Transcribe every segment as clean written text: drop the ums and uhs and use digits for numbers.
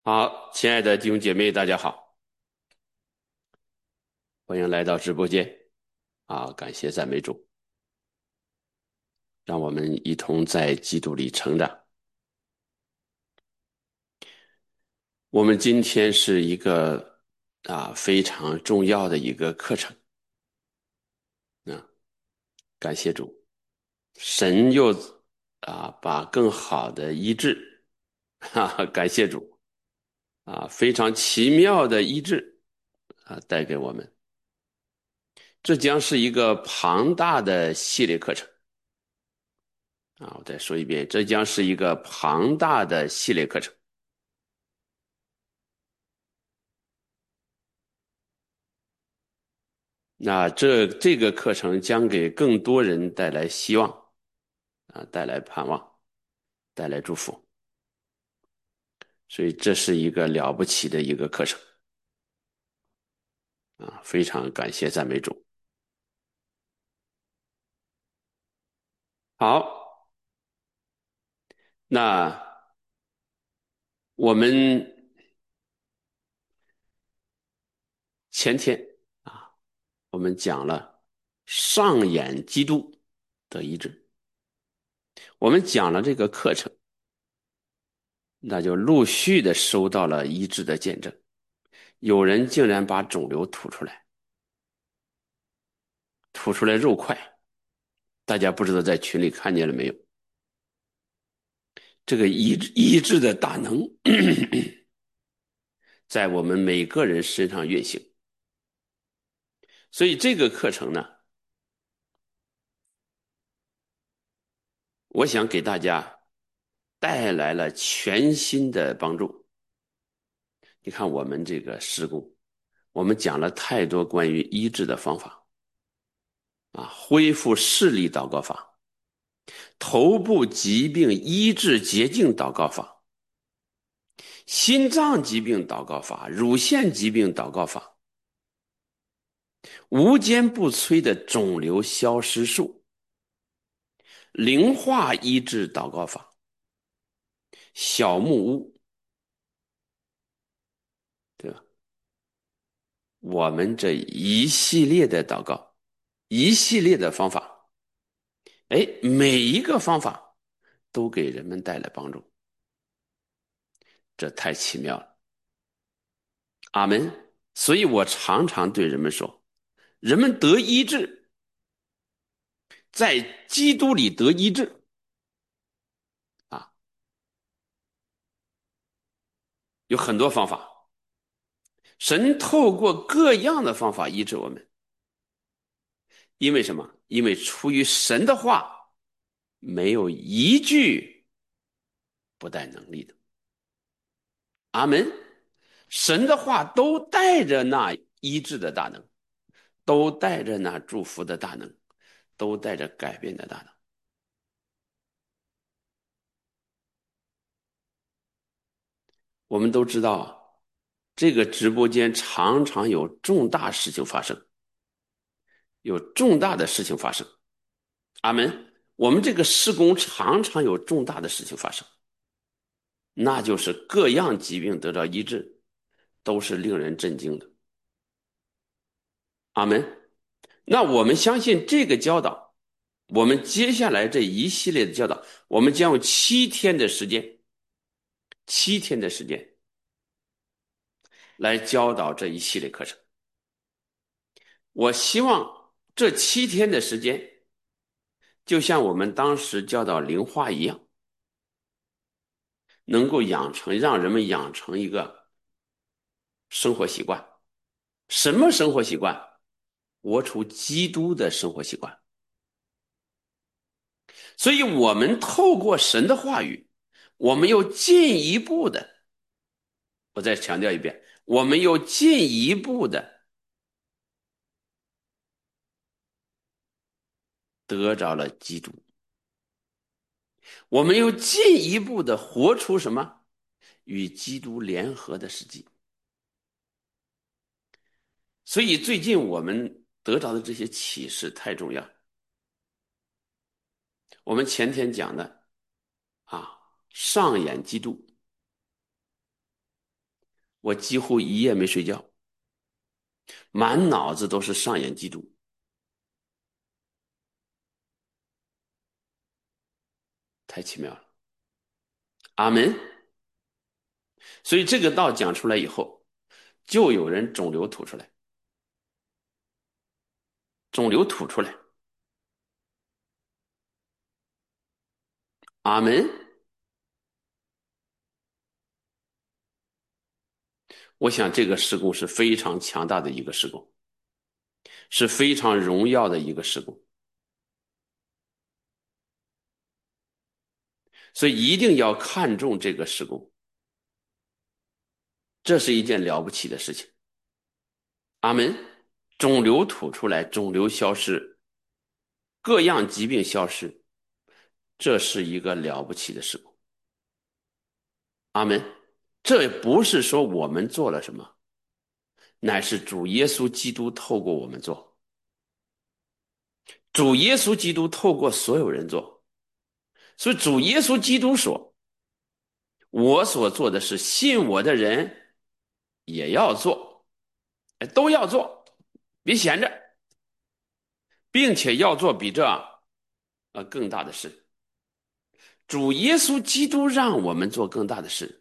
好，亲爱的弟兄姐妹，大家好，欢迎来到直播间。感谢赞美主，让我们一同在基督里成长。我们今天是一个非常重要的一个课程啊，感谢主，神又把更好的医治，感谢主非常奇妙的医治带给我们。这将是一个庞大的系列课程。我再说一遍，这将是一个庞大的系列课程。那这个课程将给更多人带来希望带来盼望，带来祝福。所以这是一个了不起的一个课程非常感谢赞美主。好，那我们前天啊，我们讲了上演基督的医治，我们讲了这个课程，那就陆续的收到了医治的见证。有人竟然把肿瘤吐出来，吐出来肉块，大家不知道在群里看见了没有？这个医治的大能在我们每个人身上运行。所以这个课程呢，我想给大家带来了全新的帮助。你看我们这个施工，我们讲了太多关于医治的方法恢复视力祷告法，头部疾病医治捷径祷告法，心脏疾病祷告法，乳腺疾病祷告法，无坚不摧的肿瘤消失术，灵化医治祷告法，小木屋，对吧？我们这一系列的祷告，一系列的方法，每一个方法都给人们带来帮助，这太奇妙了。阿门。所以我常常对人们说，人们得医治，在基督里得医治啊，有很多方法。神透过各样的方法医治我们，因为什么？因为出于神的话，没有一句不带能力的。阿门。神的话都带着那医治的大能，都带着那祝福的大能，都带着改变的大能。我们都知道这个直播间常常有重大事情发生，有重大的事情发生。阿门。我们这个施工常常有重大的事情发生，那就是各样疾病得到医治，都是令人震惊的。阿门。那我们相信这个教导，我们接下来这一系列的教导，我们将用7天的时间，7天的时间来教导这一系列课程。我希望这7天的时间，就像我们当时教导灵化一样，能够让人们养成一个生活习惯。什么生活习惯？活出基督的生活习惯。所以我们透过神的话语，我们又进一步的，我再强调一遍，我们又进一步的得着了基督，我们又进一步的活出什么？与基督联合的实际。所以最近我们得着的这些启示太重要。我们前天讲的上演基督， 我几乎一夜没睡觉，满脑子都是上演基督，太奇妙了。阿门。所以这个道讲出来以后，就有人肿瘤吐出来，肿瘤吐出来。阿门。我想这个施工是非常强大的一个施工，是非常荣耀的一个施工，所以一定要看重这个施工，这是一件了不起的事情。阿门。肿瘤吐出来，肿瘤消失，各样疾病消失，这是一个了不起的施工。阿门。这不是说我们做了什么，乃是主耶稣基督透过我们做，主耶稣基督透过所有人做。所以主耶稣基督说，我所做的事，信我的人也要做，都要做，别闲着，并且要做比这更大的事。主耶稣基督让我们做更大的事。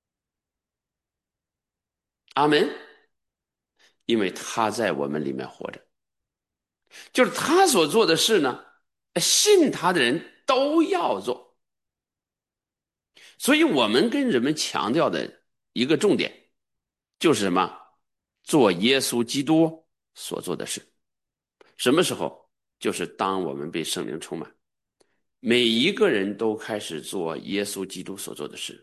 阿门。因为他在我们里面活着，就是他所做的事呢，信他的人都要做。所以我们跟人们强调的一个重点就是什么？做耶稣基督所做的事。什么时候？就是当我们被圣灵充满，每一个人都开始做耶稣基督所做的事。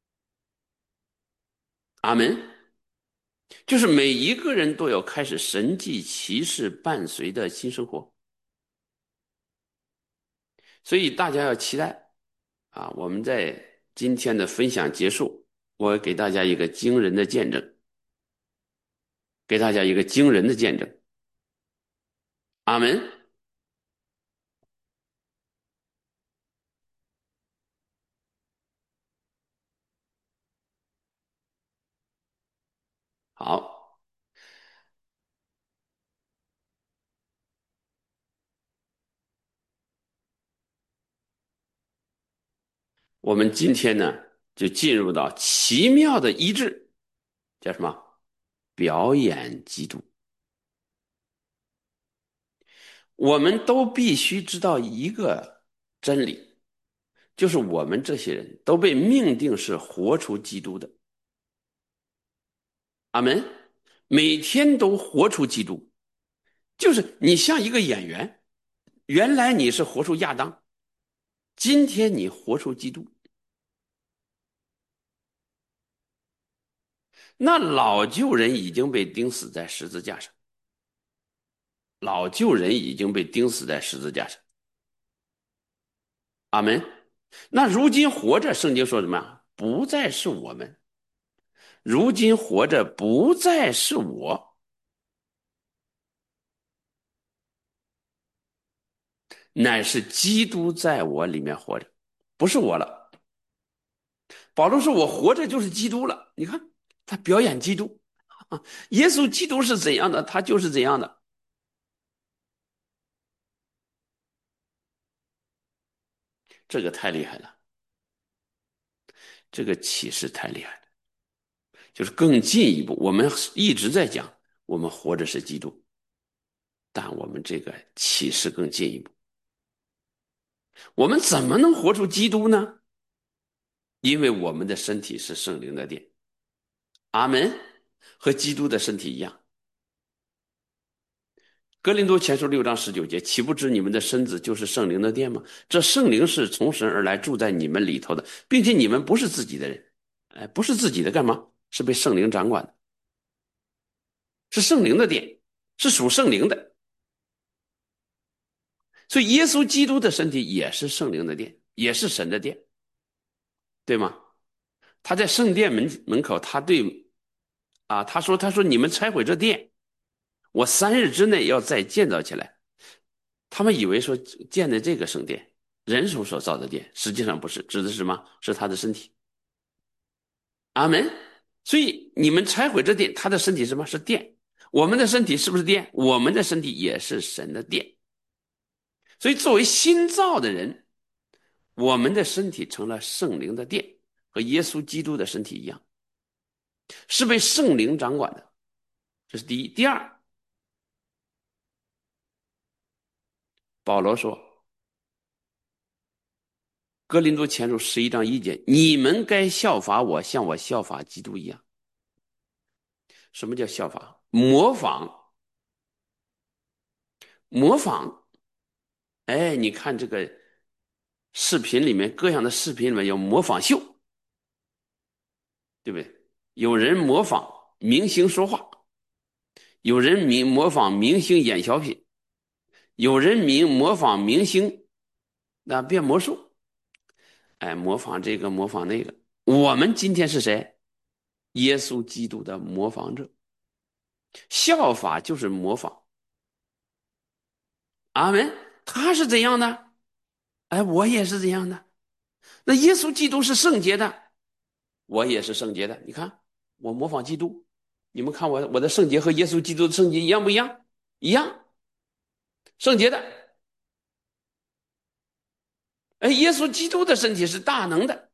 阿门。就是每一个人都有开始神迹奇事伴随的新生活。所以大家要期待我们在今天的分享结束，我给大家一个惊人的见证，给大家一个惊人的见证。阿门。好，我们今天呢就进入到奇妙的医治，叫什么？表演基督。我们都必须知道一个真理，就是我们这些人都被命定是活出基督的。阿门。每天都活出基督，就是你像一个演员，原来你是活出亚当，今天你活出基督。那老旧人已经被钉死在十字架上，老旧人已经被钉死在十字架上。阿门。那如今活着，圣经说什么？不再是我们，如今活着不再是我，乃是基督在我里面活着，不是我了。保罗说我活着就是基督了。你看他表演基督，耶稣基督是怎样的，他就是怎样的。这个太厉害了，这个启示太厉害了。就是更进一步，我们一直在讲我们活着是基督，但我们这个启示更进一步。我们怎么能活出基督呢？因为我们的身体是圣灵的殿。阿门。和基督的身体一样。哥林多前书6章19节，岂不知你们的身子就是圣灵的殿吗？这圣灵是从神而来，住在你们里头的，并且你们不是自己的人。不是自己的干嘛？是被圣灵掌管的，是圣灵的殿，是属圣灵的。所以耶稣基督的身体也是圣灵的殿，也是神的殿，对吗？他在圣殿门口，他说你们拆毁这殿，我3日之内要再建造起来。他们以为说建的这个圣殿，人手所造的殿，实际上不是，指的是什么？是他的身体。阿门。 所以你们拆毁这殿，他的身体是什么？是殿。我们的身体是不是殿？我们的身体也是神的殿。所以作为新造的人，我们的身体成了圣灵的殿，和耶稣基督的身体一样，是被圣灵掌管的。这是第一。第二，保罗说，哥林多前书11章1节，你们该效法我，像我效法基督一样。什么叫效法？模仿，模仿。哎，你看这个视频里面，各样的视频里面有模仿秀，对不对？有人模仿明星说话，有人模仿明星演小品，有人模仿明星变魔术，哎，模仿这个模仿那个。我们今天是谁？耶稣基督的模仿者。效法就是模仿。阿门。他是怎样的？哎，我也是这样的。那耶稣基督是圣洁的，我也是圣洁的。你看，我模仿基督，你们看我的圣洁和耶稣基督的圣洁一样不一样？一样，圣洁的。哎，耶稣基督的身体是大能的，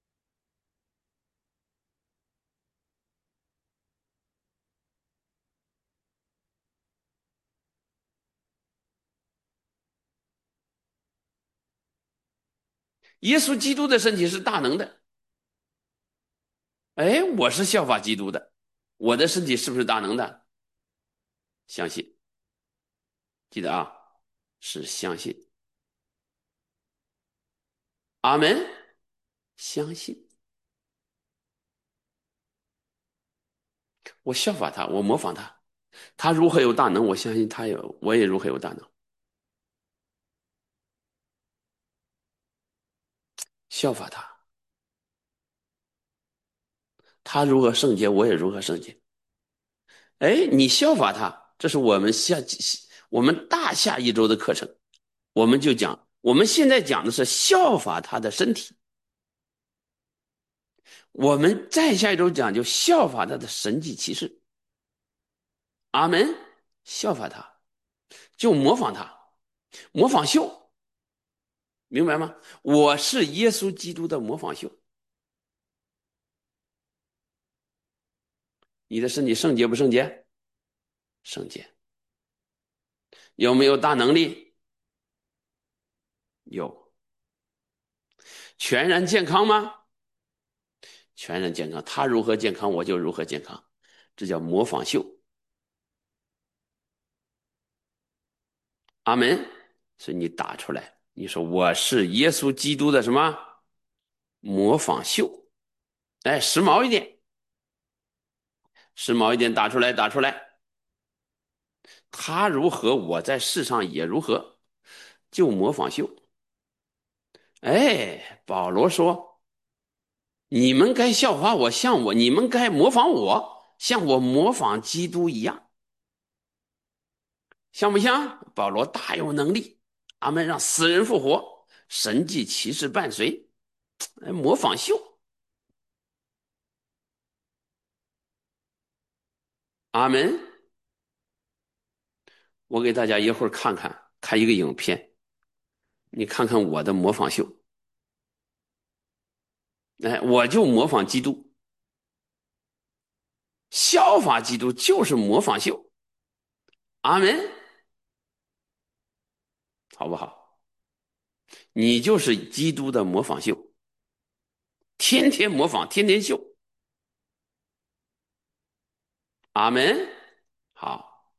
耶稣基督的身体是大能的。哎，我是效法基督的，我的身体是不是大能的？相信，记得啊，是相信。阿门。相信，我效法他，我模仿他，他如何有大能，我相信我也如何有大能。效法他，他如何圣洁，我也如何圣洁。哎，你效法他，这是我们大下一周的课程，我们就讲，我们现在讲的是效法他的身体，我们再下一周讲就效法他的神迹奇事。阿门。效法他，就模仿他，模仿秀，明白吗？我是耶稣基督的模仿秀。你的身体圣洁不圣洁？圣洁。有没有大能力？有。全然健康吗？全然健康。他如何健康，我就如何健康，这叫模仿秀。阿门。所以你打出来，你说我是耶稣基督的什么模仿秀？哎，时髦一点，时髦一点，打出来，打出来。他如何，我在世上也如何，就模仿秀。哎，保罗说，你们该效法我，像我，你们该模仿我，像我模仿基督一样，像不像？保罗大有能力，阿门，让死人复活，神迹奇事伴随，哎，模仿秀。阿门。我给大家一会儿看一个影片，你看看我的模仿秀。哎，我就模仿基督，效法基督就是模仿秀。阿门，好不好？你就是基督的模仿秀，天天模仿，天天秀。阿门。好，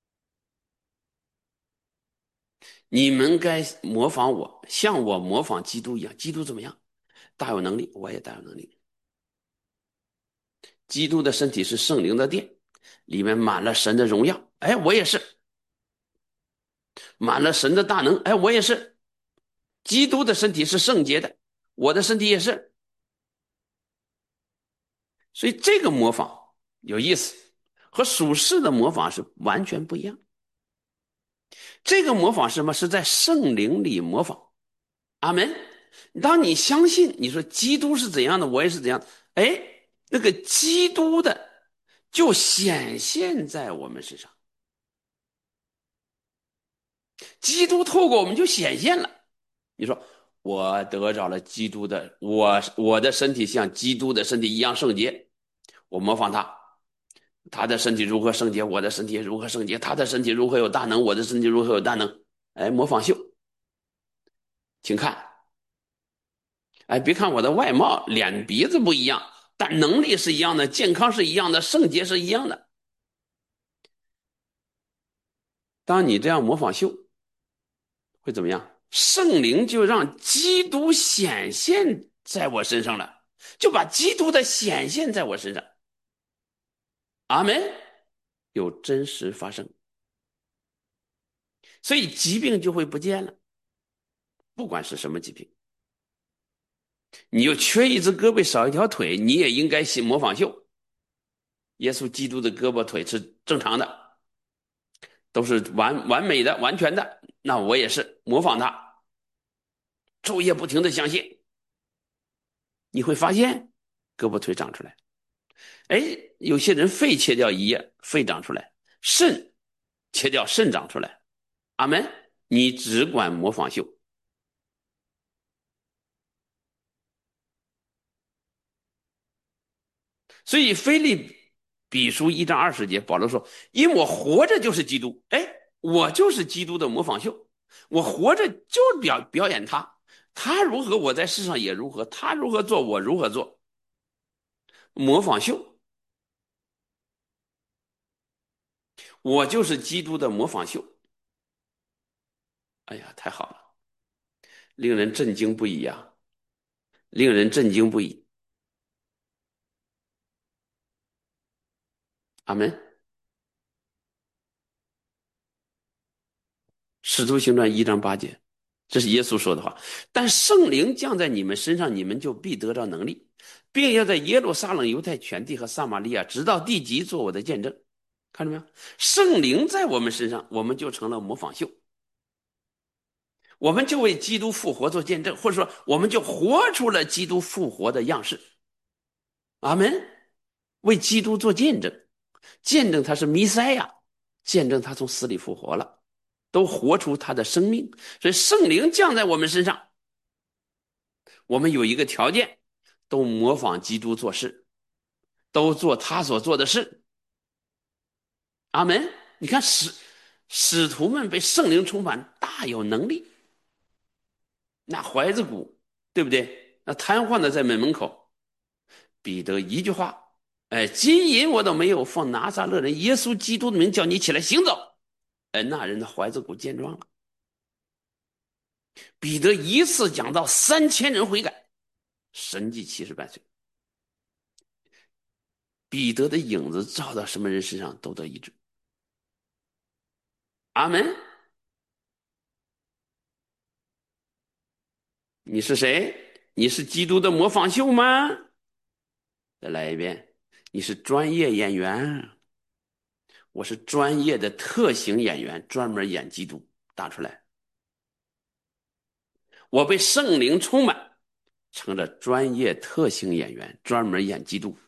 你们该模仿我，像我模仿基督一样。基督怎么样？大有能力，我也大有能力。基督的身体是圣灵的殿，里面满了神的荣耀。哎，我也是满了神的大能。哎，我也是。基督的身体是圣洁的，我的身体也是。所以这个模仿有意思，和属世的模仿是完全不一样。这个模仿是什么？是在圣灵里模仿。阿门。当你相信，你说基督是怎样的，我也是怎样。哎， 那个基督的就显现在我们身上，基督透过我们就显现了。你说我得着了基督的，我的身体像基督的身体一样圣洁，我模仿他，他的身体如何圣洁，我的身体如何圣洁，他的身体如何有大能，我的身体如何有大能。哎，模仿秀，请看，哎，别看我的外貌，脸鼻子不一样，但能力是一样的，健康是一样的，圣洁是一样的。当你这样模仿秀，会怎么样？圣灵就让基督显现在我身上了，就把基督的显现在我身上。阿门。有真实发生，所以疾病就会不见了，不管是什么疾病。你又缺一只胳膊少一条腿，你也应该模仿秀。耶稣基督的胳膊腿是正常的，都是完美的、完全的。那我也是模仿他，昼夜不停的相信，你会发现胳膊腿长出来。哎，有些人肺切掉一叶，肺长出来；肾切掉，肾长出来。阿门。你只管模仿秀。所以腓立比书1章20节，保罗说：“因我活着就是基督。”哎，我就是基督的模仿秀，我活着就表演他，他如何，我在世上也如何，他如何做，我如何做，模仿秀，我就是基督的模仿秀。哎呀，太好了，令人震惊不已呀，令人震惊不已。阿门。使徒行传1章8节，这是耶稣说的话。但圣灵降在你们身上，你们就必得到能力，并要在耶路撒冷、犹太全地和撒玛利亚，直到地极，做我的见证。看到没有？圣灵在我们身上，我们就成了模仿秀，我们就为基督复活做见证，或者说，我们就活出了基督复活的样式。阿门。为基督做见证，见证他是弥赛亚，见证他从死里复活了。都活出他的生命，所以圣灵降在我们身上，我们有一个条件，都模仿基督做事，都做他所做的事。阿门。你看使徒们被圣灵充满，大有能力。那怀子骨，对不对？那瘫痪的在门口，彼得一句话，哎，金银我都没有，奉拿撒勒人耶稣基督的名叫你起来行走。哎，那人的怀子骨健壮了。彼得一次讲到3000人悔改，神迹奇事伴随。彼得的影子照到什么人身上都得医治。阿门。你是谁？你是基督的模仿秀吗？再来一遍。你是专业演员，我是专业的特型演员，专门演基督。打出来。我被圣灵充满，成了专业特型演员，专门演基督。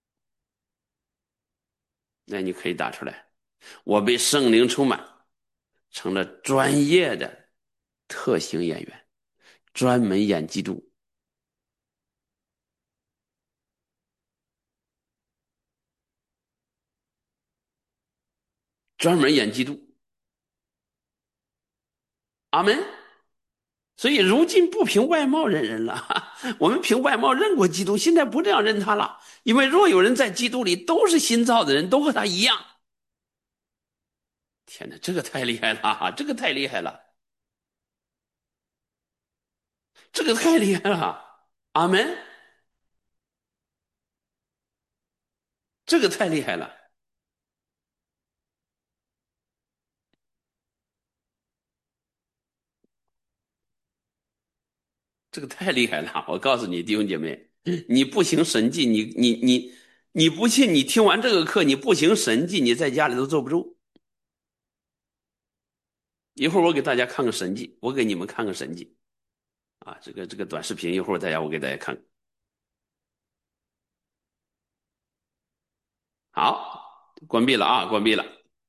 那你可以打出来。我被圣灵充满，成了专业的特型演员，专门演基督。专门演基督。阿门。所以如今不凭外貌认人了，我们凭外貌认过基督，现在不这样认他了。因为若有人在基督里，都是新造的人，都和他一样。天哪，这个太厉害了，这个太厉害了，这个太厉害了。阿门。这个太厉害了，这个太厉害了。我告诉你，弟兄姐妹，你不行神迹，你不信，你听完这个课，你不行神迹，你在家里都坐不住。一会儿我给大家看个神迹，我给你们看个神迹啊，这个短视频，一会儿我给大家看。 好，关闭了啊，关闭了。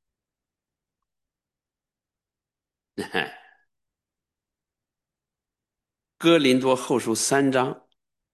哥林多后书3章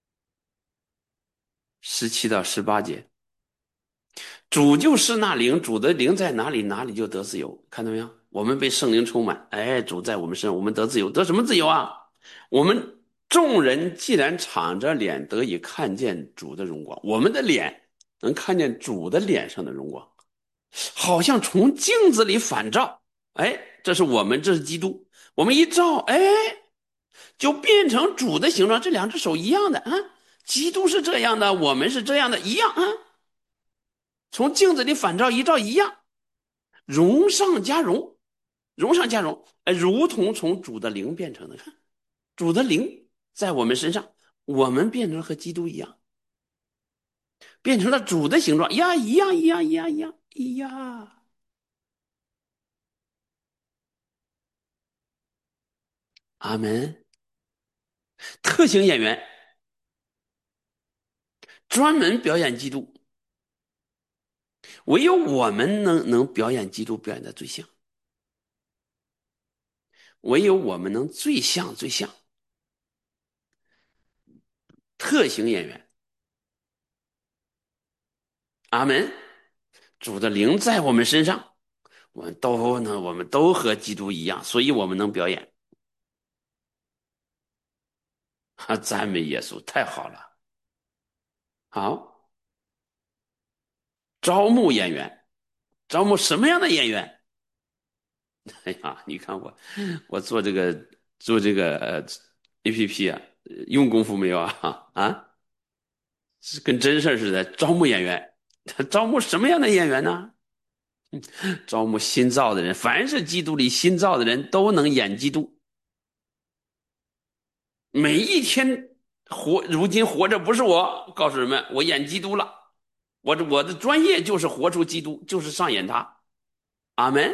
17到18节，主就是那灵，主的灵在哪里，哪里就得自由。看到没有？我们被圣灵充满，哎，主在我们身上，我们得自由，得什么自由啊？我们众人既然敞着脸得以看见主的荣光，我们的脸能看见主的脸上的荣光，好像从镜子里反照。哎，这是我们，这是基督。我们一照，哎，就变成主的形状，这两只手一样的啊。基督是这样的，我们是这样的，一样啊。从镜子里反照一照一样，荣上加荣，荣上加荣，哎，如同从主的灵变成的。看，主的灵在我们身上，我们变成了和基督一样，变成了主的形状呀，一样一样一样一样一样。阿门。特型演员专门表演基督，唯有我们能表演基督，表演的最像，唯有我们能最像最像。特型演员，阿门。主的灵在我们身上，我们都和基督一样，所以我们能表演。赞美耶稣，太好了。好，招募演员，招募什么样的演员？哎呀，你看我做这个APP 啊，用功夫没有啊？啊，是跟真事儿似的。招募演员，招募什么样的演员呢？招募新造的人，凡是基督里新造的人都能演基督。每一天如今活着不是我，告诉人们，我演基督了。我的专业就是活出基督，就是上演他。阿门。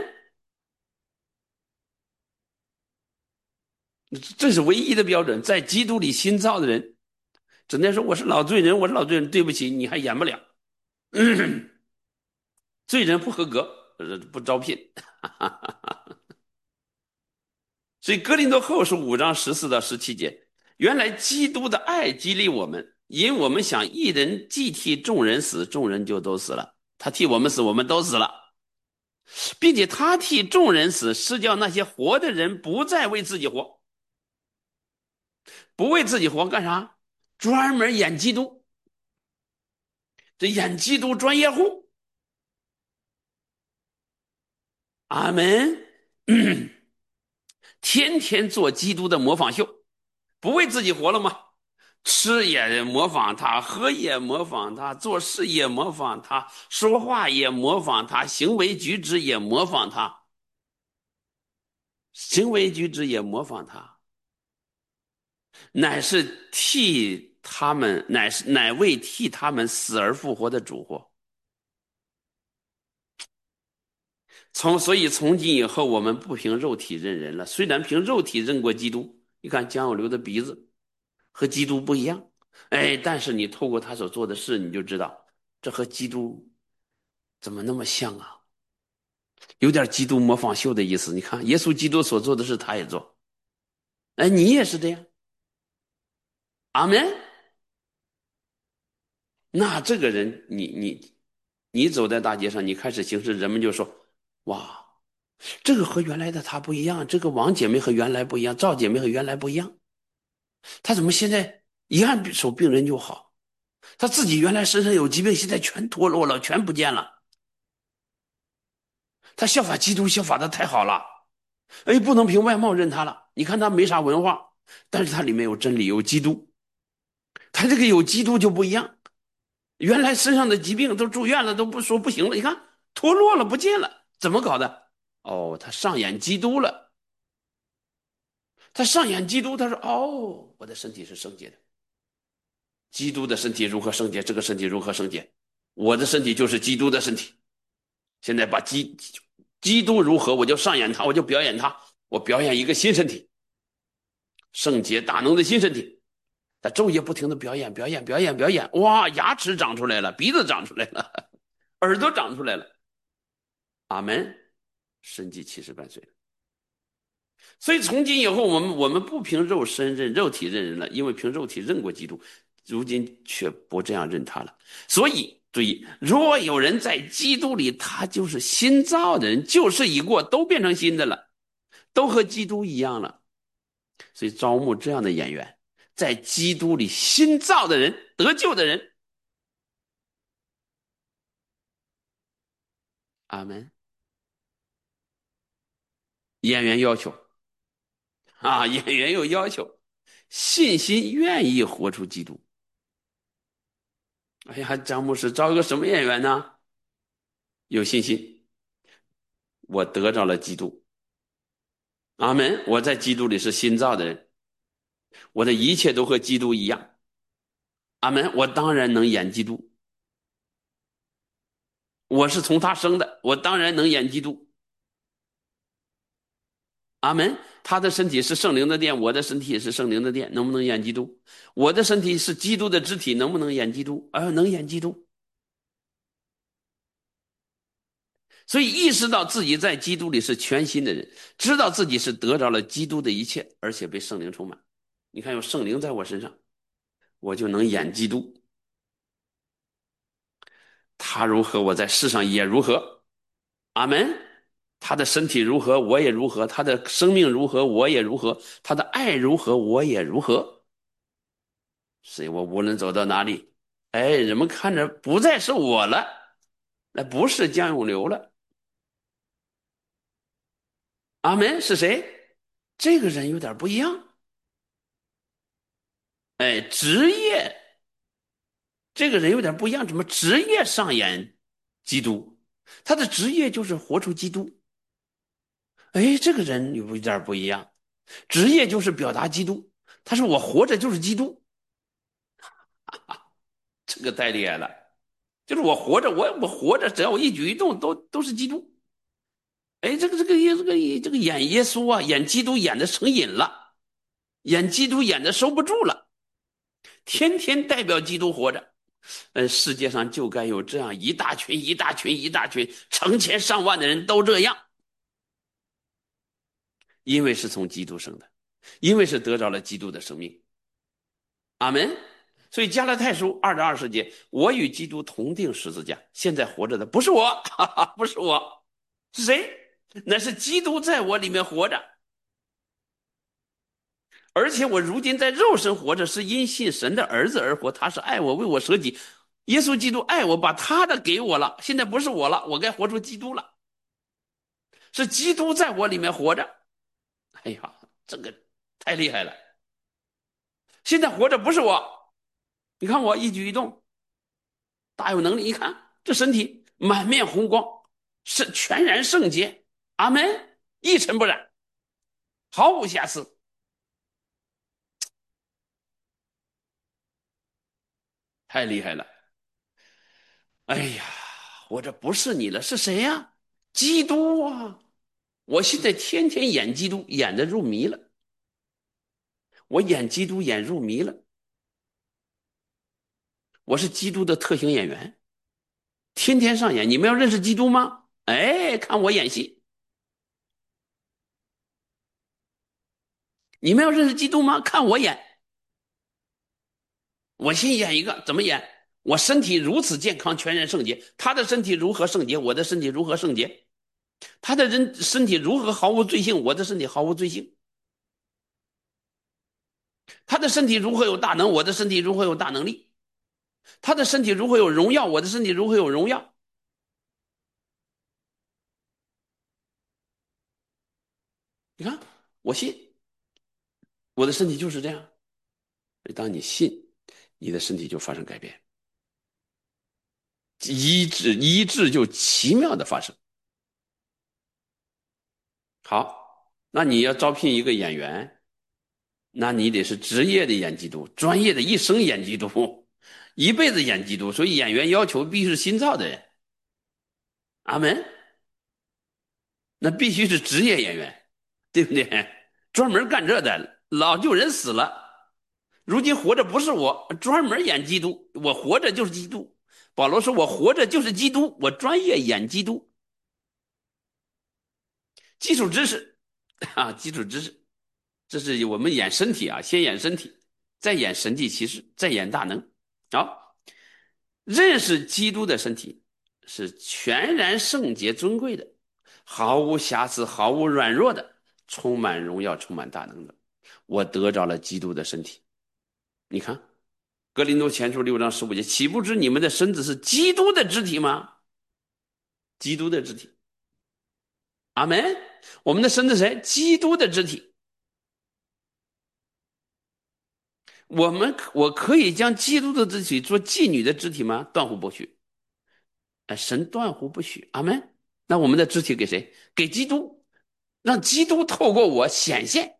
这是唯一的标准，在基督里新造的人，整天说我是老罪人，我是老罪人，对不起，你还演不了。罪人不合格，不招聘。所以哥林多后书5章14到17节，原来基督的爱激励我们，因我们想一人既替众人死，众人就都死了。他替我们死，我们都死了，并且他替众人死，是叫那些活的人不再为自己活，不为自己活干啥？专门演基督，这演基督专业户。阿门。天天做基督的模仿秀，不为自己活了吗？吃也模仿他，喝也模仿他，做事也模仿他，说话也模仿他，行为举止也模仿他，行为举止也模仿他，乃是替他们，乃为替他们死而复活的主活。所以从今以后，我们不凭肉体认人了。虽然凭肉体认过基督，你看蒋有流的鼻子和基督不一样，哎，但是你透过他所做的事，你就知道这和基督怎么那么像啊？有点基督模仿秀的意思。你看，耶稣基督所做的事，他也做。哎，你也是这样。阿门。那这个人，你走在大街上，你开始行事，人们就说：哇，这个和原来的他不一样，这个王姐妹和原来不一样，赵姐妹和原来不一样。他怎么现在一按手病人就好？他自己原来身上有疾病，现在全脱落了，全不见了。他效法基督，效法的太好了。哎，不能凭外貌认他了。你看他没啥文化，但是他里面有真理，有基督。他这个有基督就不一样。原来身上的疾病都住院了，都不说不行了。你看脱落了，不见了，怎么搞的？哦，他上演基督了。他上演基督，他说：哦，我的身体是圣洁的。基督的身体如何圣洁？这个身体如何圣洁？我的身体就是基督的身体。现在把基督如何，我就上演他，我就表演他，我表演一个新身体，圣洁大能的新身体。他昼夜不停的表演，表演，表演，表演，哇，牙齿长出来了，鼻子长出来了， 耳朵长出来了，阿门，神迹奇事伴随了。所以从今以后，我们不凭肉身认肉体认人了，因为凭肉体认过基督，如今却不这样认他了。所以注意，若有人在基督里，他就是新造的人，旧事已过，都变成新的了，都和基督一样了。所以招募这样的演员，在基督里新造的人，得救的人。阿门。演员要求啊，演员有要求，信心愿意活出基督。哎呀，张牧师招一个什么演员呢？有信心，我得着了基督。阿门。我在基督里是新造的人，我的一切都和基督一样。阿门。我当然能演基督，我是从他生的，我当然能演基督。阿门。他的身体是圣灵的殿，我的身体也是圣灵的殿，能不能演基督？我的身体是基督的肢体，能不能演基督？能演基督。所以意识到自己在基督里是全新的人，知道自己是得着了基督的一切，而且被圣灵充满。你看，有圣灵在我身上，我就能演基督。他如何，我在世上也如何。阿门。他的身体如何，我也如何；他的生命如何，我也如何；他的爱如何，我也如何。所以我无论走到哪里，人们看着不再是我了，那不是江永流了。阿门。是谁？这个人有点不一样。职业，这个人有点不一样，怎么职业上演基督？他的职业就是活出基督。这个人有点不一样，职业就是表达基督。他说我活着就是基督，这个太厉害了。就是我活着，我活着，只要我一举一动都是基督。这个演耶稣啊，演基督演的成瘾了，演基督演的收不住了，天天代表基督活着。世界上就该有这样一大群、一大群、一大群、成千上万的人都这样，因为是从基督生的，因为是得着了基督的生命。阿门。所以加拉太书2:20，我与基督同定十字架，现在活着的不是我，哈哈，不是我，是谁？那是基督在我里面活着，而且我如今在肉身活着，是因信神的儿子而活，他是爱我，为我舍己。耶稣基督爱我，把他的给我了，现在不是我了，我该活出基督了，是基督在我里面活着。哎呀，这个太厉害了！现在活着不是我，你看我一举一动大有能力，你看这身体满面红光，是全然圣洁。阿门，一尘不染，毫无瑕疵。太厉害了！哎呀，我这不是你了，是谁呀？基督啊！我现在天天演基督，演的入迷了。我演基督演入迷了，我是基督的特型演员，天天上演。你们要认识基督吗？看我演戏。你们要认识基督吗？看我演。我先演一个，怎么演？我身体如此健康，全然圣洁。他的身体如何圣洁？我的身体如何圣洁？他的身体如何毫无罪性？我的身体毫无罪性。他的身体如何有大能？我的身体如何有大能力？他的身体如何有荣耀？我的身体如何有荣耀？你看，我信，我的身体就是这样。当你信，你的身体就发生改变，医治就奇妙的发生。好，那你要招聘一个演员，那你得是职业的演基督，专业的一生演基督，一辈子演基督。所以演员要求必须是新造的人。阿门。那必须是职业演员，对不对？专门干这的，老旧人死了，如今活着不是我，专门演基督，我活着就是基督， 保罗说：“我活着就是基督，我专业演基督。”基础知识啊，基础知识，这是我们演身体啊，先演身体，再演神迹奇事，再演大能。好，认识基督的身体是全然圣洁尊贵的，毫无瑕疵，毫无软弱的，充满荣耀，充满大能的。我得着了基督的身体。你看，格林多前书6章15节，岂不知你们的身子是基督的肢体吗？基督的肢体。阿门。我们的身子是谁？基督的肢体。我可以将基督的肢体做妓女的肢体吗？断乎不许。神断乎不许。阿门。那我们的肢体给谁？给基督，让基督透过我显现，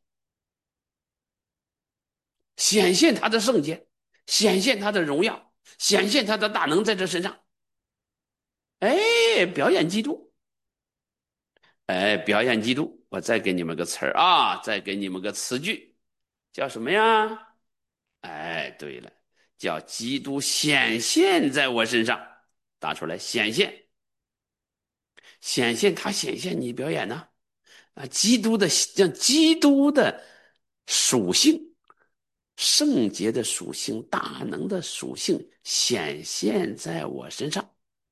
显现他的圣洁，显现他的荣耀，显现他的大能在这身上。哎，表演基督。哎，表演基督。我再给你们个词儿啊，再给你们个词句，叫什么呀？哎，对了，叫基督显现在我身上。打出来，显现，显现，他显现，你表演呢？啊，基督的让基督的属性、圣洁的属性、大能的属性显现在我身上。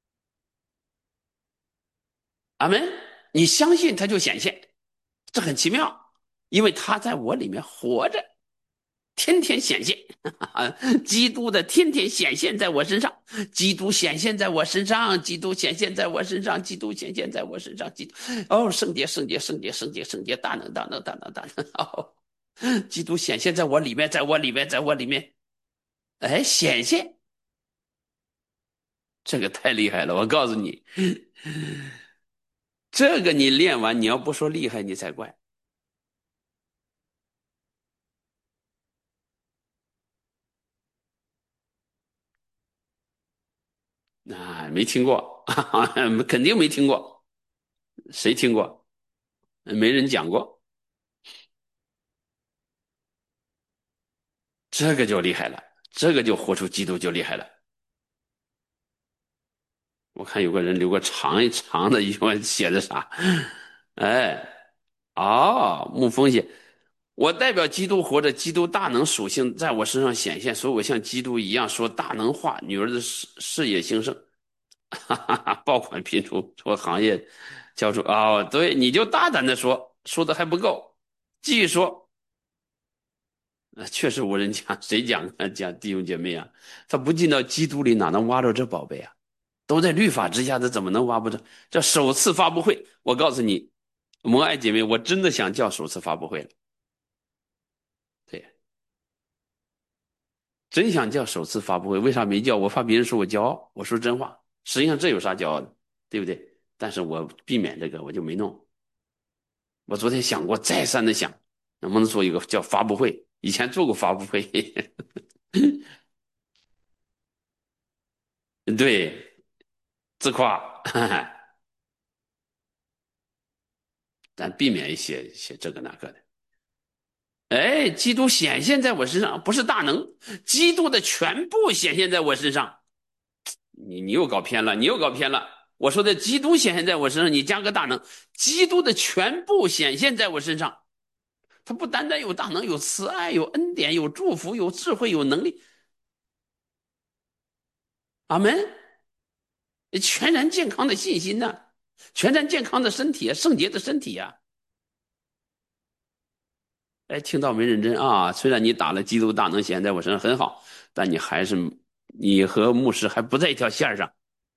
阿门。你相信他就显现，这很奇妙，因为他在我里面活着。天天显现，基督的天天显现在我身上，基督显现在我身上，基督显现在我身上，基督显现在我身上，基督哦，圣洁，圣洁，圣洁，圣洁，圣洁，大能，大能，大能，大能，哦，基督显现在我里面，在我里面，在我里面，哎，显现，这个太厉害了，我告诉你，这个你练完，你要不说厉害，你才怪。啊，没听过，肯定没听过，谁听过？没人讲过。这个就厉害了，这个就活出基督就厉害了。我看有个人留个长一长的一段写的啥？哎，哦，沐风写，我代表基督活着，基督大能属性在我身上显现，所以我像基督一样说大能话，女儿的事业兴盛，哈哈哈，爆款频出，说行业教出哦，对，你就大胆的说，说的还不够，继续说。确实无人讲，谁讲啊？讲弟兄姐妹啊，他不进到基督里，哪能挖着这宝贝啊？都在律法之下，他怎么能挖不着？这首次发布会，我告诉你，蒙爱姐妹，我真的想叫首次发布会了。对，真想叫首次发布会，为啥没叫？我怕别人说我骄傲。我说真话，实际上这有啥骄傲的，对不对？但是我避免这个，我就没弄。我昨天想过，再三的想，能不能做一个叫发布会？以前做过发布会，对，自夸，咱避免一些这个那个的。哎，基督显现在我身上，不是大能，基督的全部显现在我身上。你又搞偏了，你又搞偏了。我说的基督显现在我身上，你加个大能，基督的全部显现在我身上。他不单单有大能，有慈爱，有恩典，有祝福，有智慧，有能力。阿门。全然健康的信心呢、全然健康的身体啊，圣洁的身体呀、哎，听到没认真啊？虽然你打了基督大能显现在我身上很好，但你还是你和牧师还不在一条线上。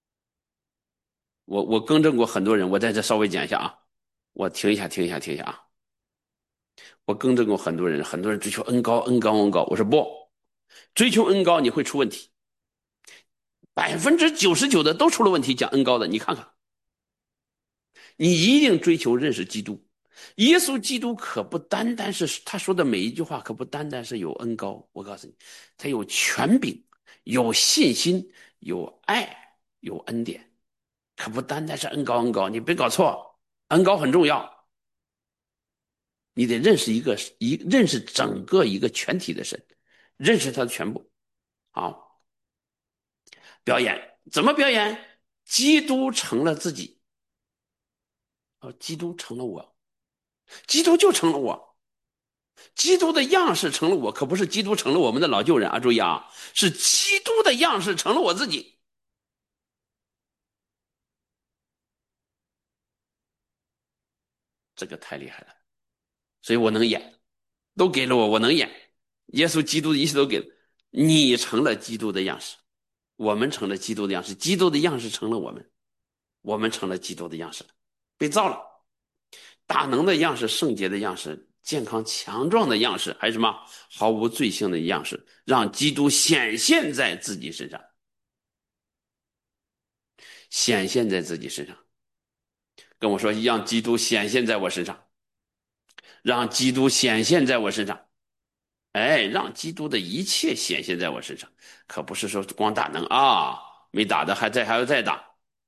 我更正过很多人，我在这稍微讲一下啊，我停一下，停一下，停一下啊！我更正过很多人，很多人追求恩高，恩高，恩高。我说不，追求恩高你会出问题，99%的都出了问题。讲恩高的，你看看，你一定追求认识基督。耶稣基督可不单单是他说的每一句话，可不单单是有恩高。我告诉你，他有权柄，有信心，有爱，有恩典，可不单单是恩高恩高。你别搞错，恩高很重要，你得认识认识整个一个全体的神，认识他的全部。好，表演。 怎么表演？基督成了自己，基督成了我，基督就成了我，基督的样式成了我，可不是基督成了我们的老旧人啊！注意啊，是基督的样式成了我自己，这个太厉害了，所以我能演，都给了我，我能演。耶稣基督的一切都给了你，成了基督的样式，我们成了基督的样式，基督的样式成了我们，我们成了基督的样式，被造了。大能的样式、圣洁的样式、健康强壮的样式，还是什么毫无罪性的样式，让基督显现在自己身上，显现在自己身上。跟我说，让基督显现在我身上，让基督显现在我身上。哎，让基督的一切显现在我身上，可不是说光大能啊，没打的还要再打。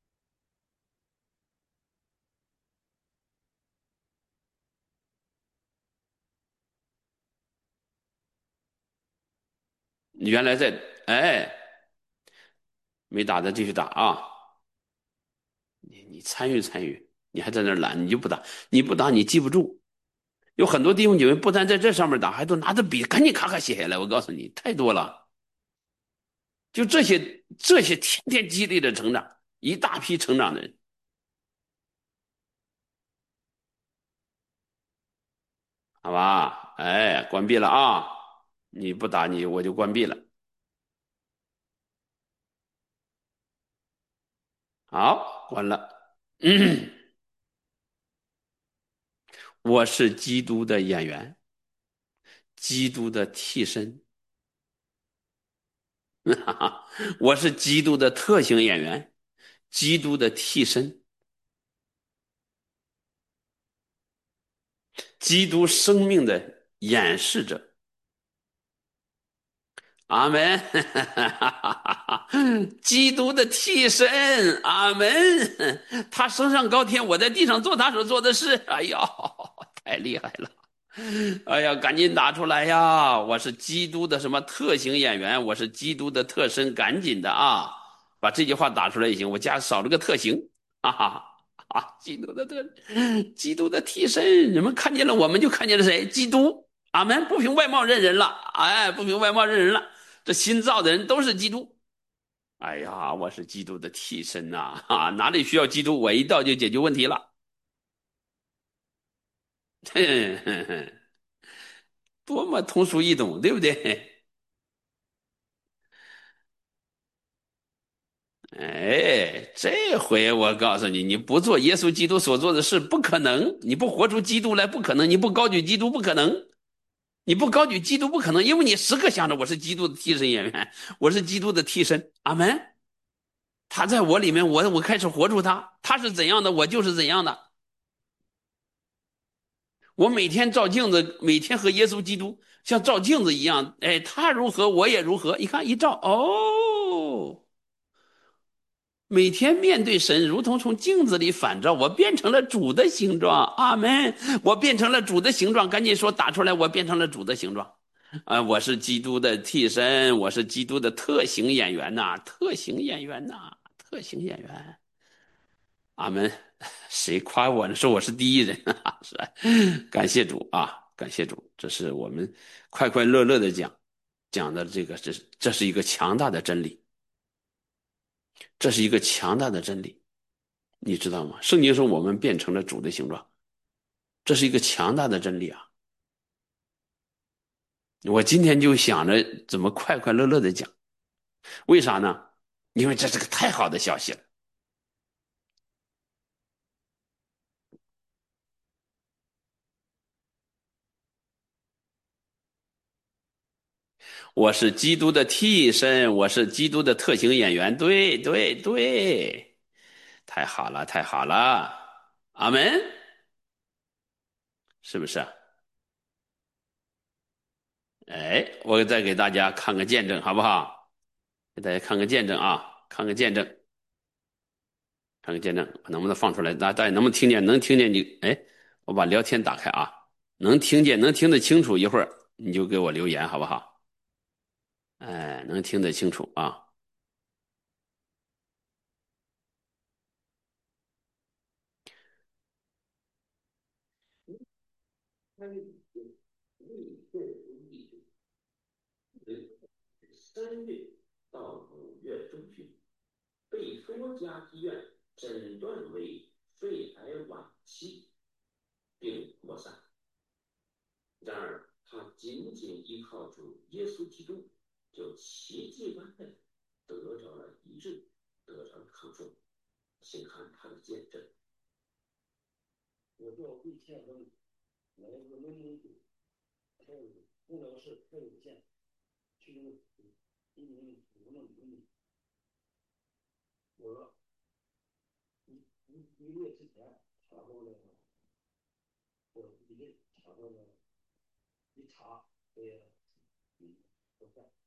原来在哎没打的继续打啊，你参与参与，你还在那懒，你就不打，你不打你记不住。有很多弟兄姐妹不但在这上面打，还都拿着笔赶紧咔咔写下来。我告诉你，太多了。就这些天天激励的成长，一大批成长的人，好吧？哎，关闭了啊！你不打你，我就关闭了。好，关了。嗯，我是基督的演员，基督的替身，哈哈，我是基督的特型演员，基督的替身，基督生命的演示者。阿门，基督的替身，阿门。他升上高天，我在地上做他所做的事。哎呀，太厉害了！哎呀，赶紧打出来呀！我是基督的什么特型演员？我是基督的特身，赶紧的啊！把这句话打出来也行，我家少了个特型，哈哈啊！基督的替身，你们看见了，我们就看见了谁？基督，阿门！不凭外貌认人了，哎，不凭外貌认人了。这新造的人都是基督。哎呀，我是基督的替身呐、啊，哪里需要基督，我一到就解决问题了。多么通俗易懂，对不对？哎，这回我告诉你，你不做耶稣基督所做的事，不可能；你不活出基督来，不可能；你不高举基督，不可能；你不高举基督，不可能，因为你时刻想着我是基督的替身演员，我是基督的替身。阿门。他在我里面，我开始活出他，他是怎样的，我就是怎样的。我每天照镜子，每天和耶稣基督像照镜子一样，哎，他如何我也如何。一看一照，哦，每天面对神，如同从镜子里反照，我变成了主的形状。阿门！我变成了主的形状，赶紧说打出来，我变成了主的形状。我是基督的替身，我是基督的特型演员呐、特型演员呐、特型演员。阿门！谁夸我呢？说我是第一人啊！是吧，感谢主啊，感谢主，这是我们快快乐乐的讲的这个，这是一个强大的真理，这是一个强大的真理，你知道吗？圣经说我们变成了主的形状，这是一个强大的真理啊！我今天就想着怎么快快乐乐的讲，为啥呢？因为这是个太好的消息了。我是基督的替身，我是基督的特型演员，对对对，太好了，太好了，阿门，是不是？哎，我再给大家看个见证，好不好？给大家看个见证啊，看个见证，看个见证，能不能放出来？大家能不能听见？能听见你？哎，我把聊天打开啊，能听见，能听得清楚，一会儿你就给我留言，好不好？哎，能听得清楚啊。 他历岁不易3月到5月中旬，被多家医院诊断为肺癌晚期，并扩散。然而，他仅仅依靠主耶稣基督，就奇迹般的得着了医治，得着了康复。请看他的见证。我叫魏建峰，来自内蒙古，治疗室特有线，去年5年5我1个月之前查到了，我一个查到了一查，不在。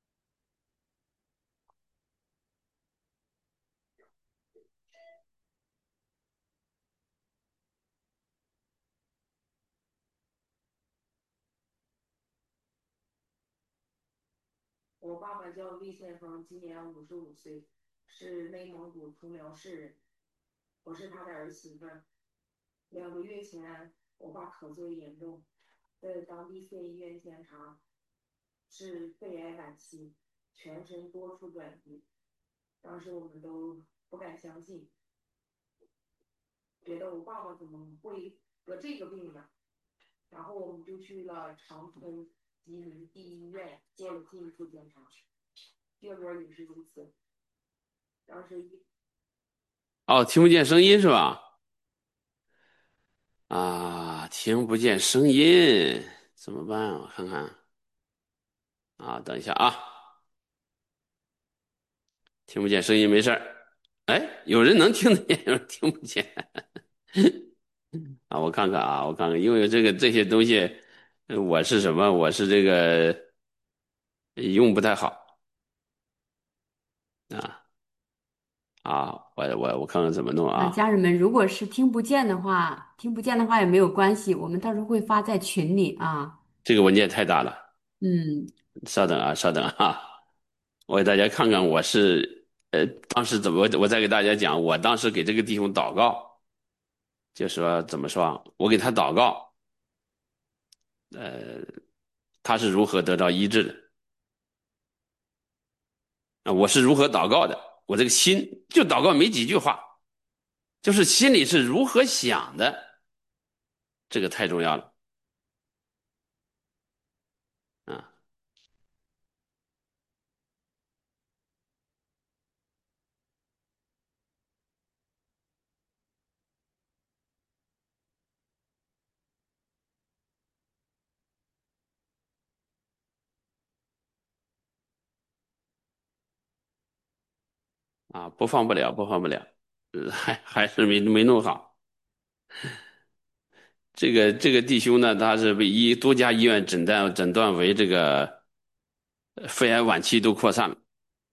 我爸爸叫魏先锋，今年55岁，是内蒙古通辽市人。我是他的儿媳妇。2个月前，我爸咳嗽严重，在当地县医院检查是肺癌晚期，全身多处转移。当时我们都不敢相信，觉得我爸爸怎么会得这个病呢？然后我们就去了长春吉林第一医院做了进一步检查，结果也是如此。当时哦，听不见声音是吧？啊，听不见声音，怎么办？我看看啊，等一下啊，听不见声音没事儿。哎，有人能听得见，有人听不见啊。我看看啊，我看看，因为这些东西，我是什么？我是这个用不太好啊我看看怎么弄啊。 家人们，如果是听不见的话也没有关系，我们到时候会发在群里啊。 这个文件太大了， 嗯， 稍等啊，稍等啊，我给大家看看我是当时怎么，我再给大家讲，我当时给这个弟兄祷告，就说怎么说啊，我给他祷告，他是如何得到医治的啊？我是如何祷告的？我这个心就祷告没几句话，就是心里是如何想的，这个太重要了啊啊！播放不了，播放不了，还是没弄好。这个弟兄呢，他是被多家医院诊断为这个肺癌晚期都扩散了，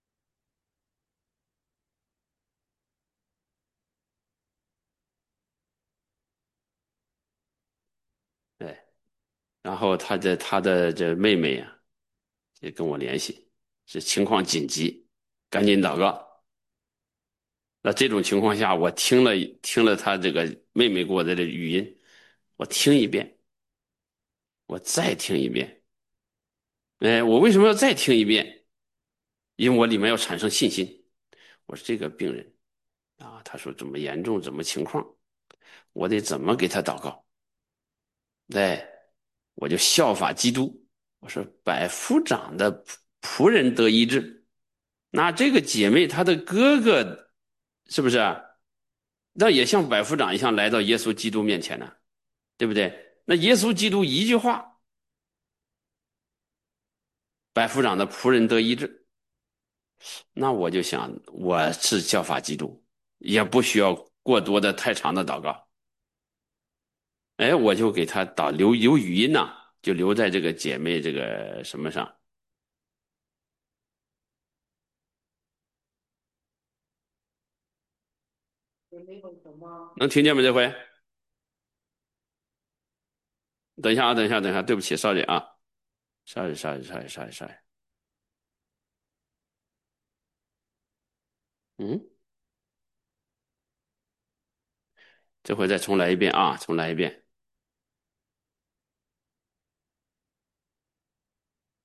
哎，然后他的这妹妹啊，也跟我联系，是情况紧急，赶紧祷告。那这种情况下，我听了他这个妹妹给我的这语音，我听一遍，我再听一遍。哎，我为什么要再听一遍？因为我里面要产生信心。我说这个病人啊，他说怎么严重，怎么情况，我得怎么给他祷告？哎，我就效法基督，我说百夫长的仆人得医治，那这个姐妹她的哥哥是不是啊？那也像百夫长一样来到耶稣基督面前呢，对不对？那耶稣基督一句话，百夫长的仆人得医治，那我就想我是效法基督，也不需要过多的太长的祷告。哎，我就给他留语音呐、就留在这个姐妹这个什么上， 也没有什么。 能听见吗？这回？等一下啊，等一下，等一下，对不起，sorry 啊，sorry。嗯，这回再重来一遍啊，重来一遍。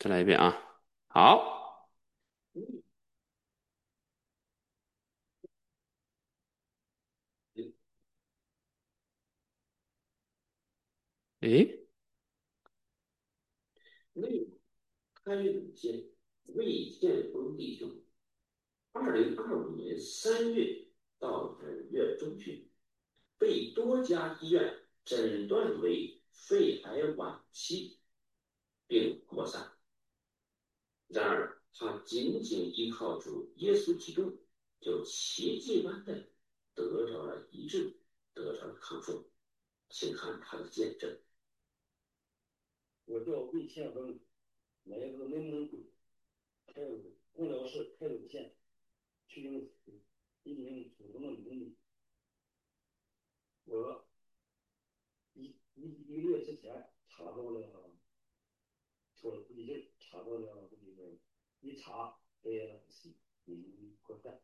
再来一遍啊。好，诶，内蒙开鲁县魏建峰弟兄，2025年3月到5月中旬，被多家医院诊断为肺癌晚期，并扩散。然而，他仅仅依靠主耶稣基督，就奇迹般的得着了医治，得着了康复。请看他的见证。 我叫魏宪峰，来自内蒙古开鲁通辽市开鲁县曲靖府，一名普通的农民。我一个月之前查到了，查到了这个一查肺癌晚期已经扩散。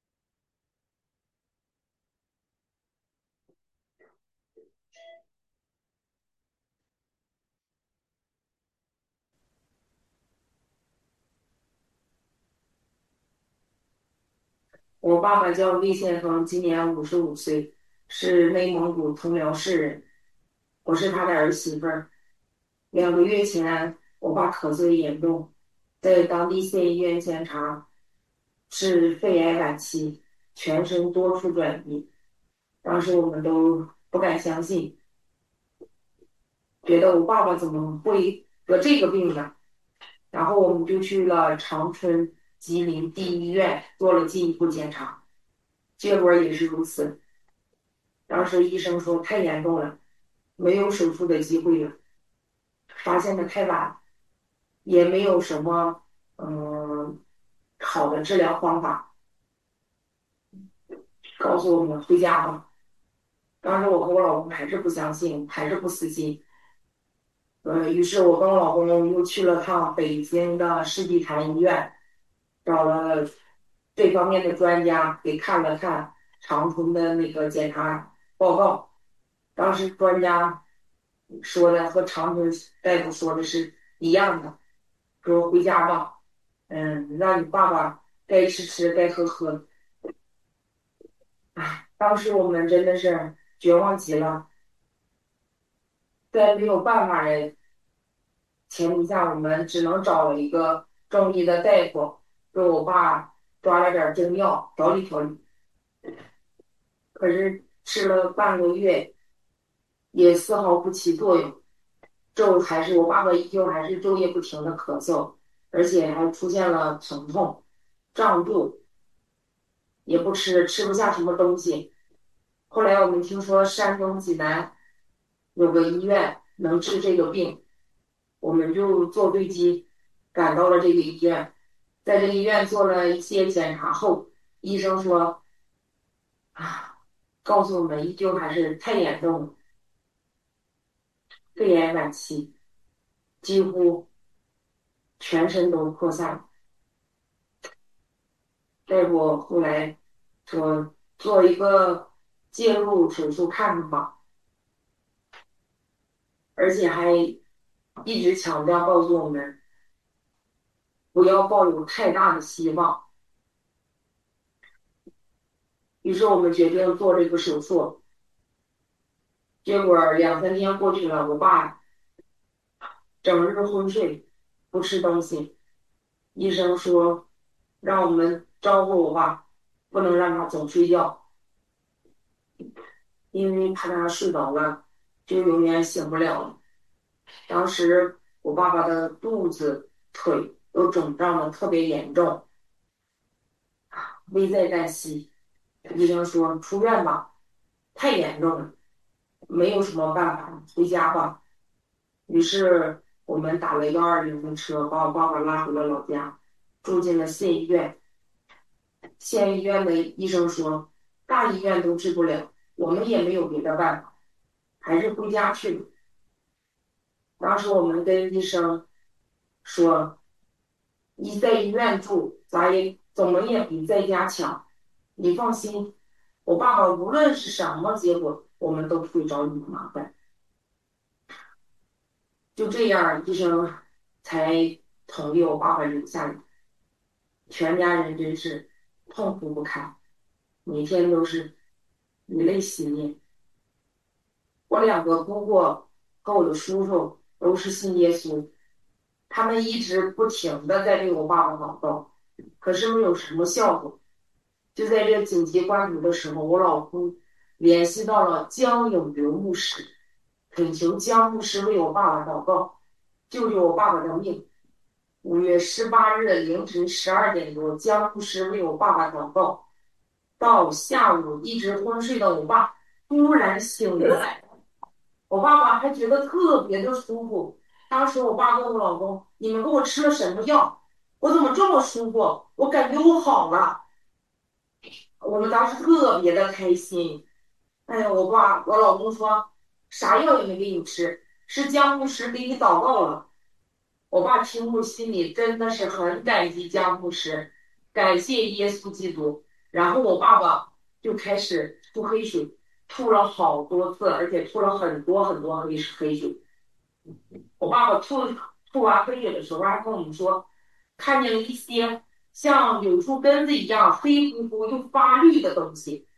我爸爸叫魏宪峰，今年55岁，是内蒙古通辽市人。我是他的儿媳妇儿。2个月前，我爸咳嗽严重，在当地县医院检查是肺癌晚期，全身多处转移。当时我们都不敢相信，觉得我爸爸怎么会得这个病呢？然后我们就去了长春吉林第一医院做了进一步检查，结果也是如此。当时医生说太严重了，没有手术的机会了，发现的太晚，也没有什么好的治疗方法，告诉我们回家吧。当时我和我老公还是不相信，还是不死心。于是我跟我老公又去了趟北京的世纪坛医院，找了这方面的专家给看了看长春的那个检查报告。当时专家说的和长春大夫说的是一样的，说回家吧，让你爸爸该吃吃，该喝喝。唉，当时我们真的是绝望极了，在没有办法的前提下，我们只能找了一个中医的大夫，给我爸抓了点中药调理调理。可是吃了半个月，也丝毫不起作用。还是我爸爸依旧还是昼夜不停的咳嗽，而且还出现了疼痛、胀肚，也不吃，吃不下什么东西。后来我们听说山东济南有个医院能治这个病，我们就坐飞机赶到了这个医院。在这个医院做了一些检查后，医生说啊，告诉我们依旧还是太严重了，肺炎晚期，几乎全身都扩散了。大夫后来说做一个介入手术看看吧，而且还一直强调告诉我们不要抱有太大的希望。于是我们决定做这个手术。结果2、3天过去了，我爸整日昏睡，不吃东西。医生说让我们招呼我爸，不能让他总睡觉，因为怕他睡着了就永远醒不了了。当时我爸爸的肚子、腿都肿胀的特别严重，危在旦夕。医生说出院吧，太严重了，没有什么办法，回家吧。于是我们打了120的车，把我爸爸拉回了老家，住进了县医院。县医院的医生说，大医院都治不了，我们也没有别的办法，还是回家去吧。当时我们跟医生说，你在医院住，咱也怎么也比在家强。你放心，我爸爸无论是什么结果，我们都不会找你的麻烦。就这样，医生才同意我爸爸留下来，全家人真是痛苦不堪，每天都是以泪洗面。我两个姑姑和我的叔叔都是信耶稣，他们一直不停的在为我爸爸祷告，可是没有什么效果。就在这紧急关头的时候，我老公联系到了江永流牧师，恳求江牧师为我爸爸祷告，救救我爸爸的命。5月18日凌晨12点多，江牧师为我爸爸祷告，到下午一直昏睡的我爸突然醒过来，我爸爸还觉得特别的舒服。当时我爸问我老公：“你们给我吃了什么药？我怎么这么舒服？我感觉我好了。”我们当时特别的开心。哎呀，我老公说啥药也没给你吃，是江牧师给你祷告了。我爸听后心里真的是很感激江牧师，感谢耶稣基督。然后我爸爸就开始吐黑水，吐了好多次，而且吐了很多很多黑水。我爸爸吐完黑水的时候，还跟我们说，看见了一些像柳树根子一样黑乎乎又发绿的东西。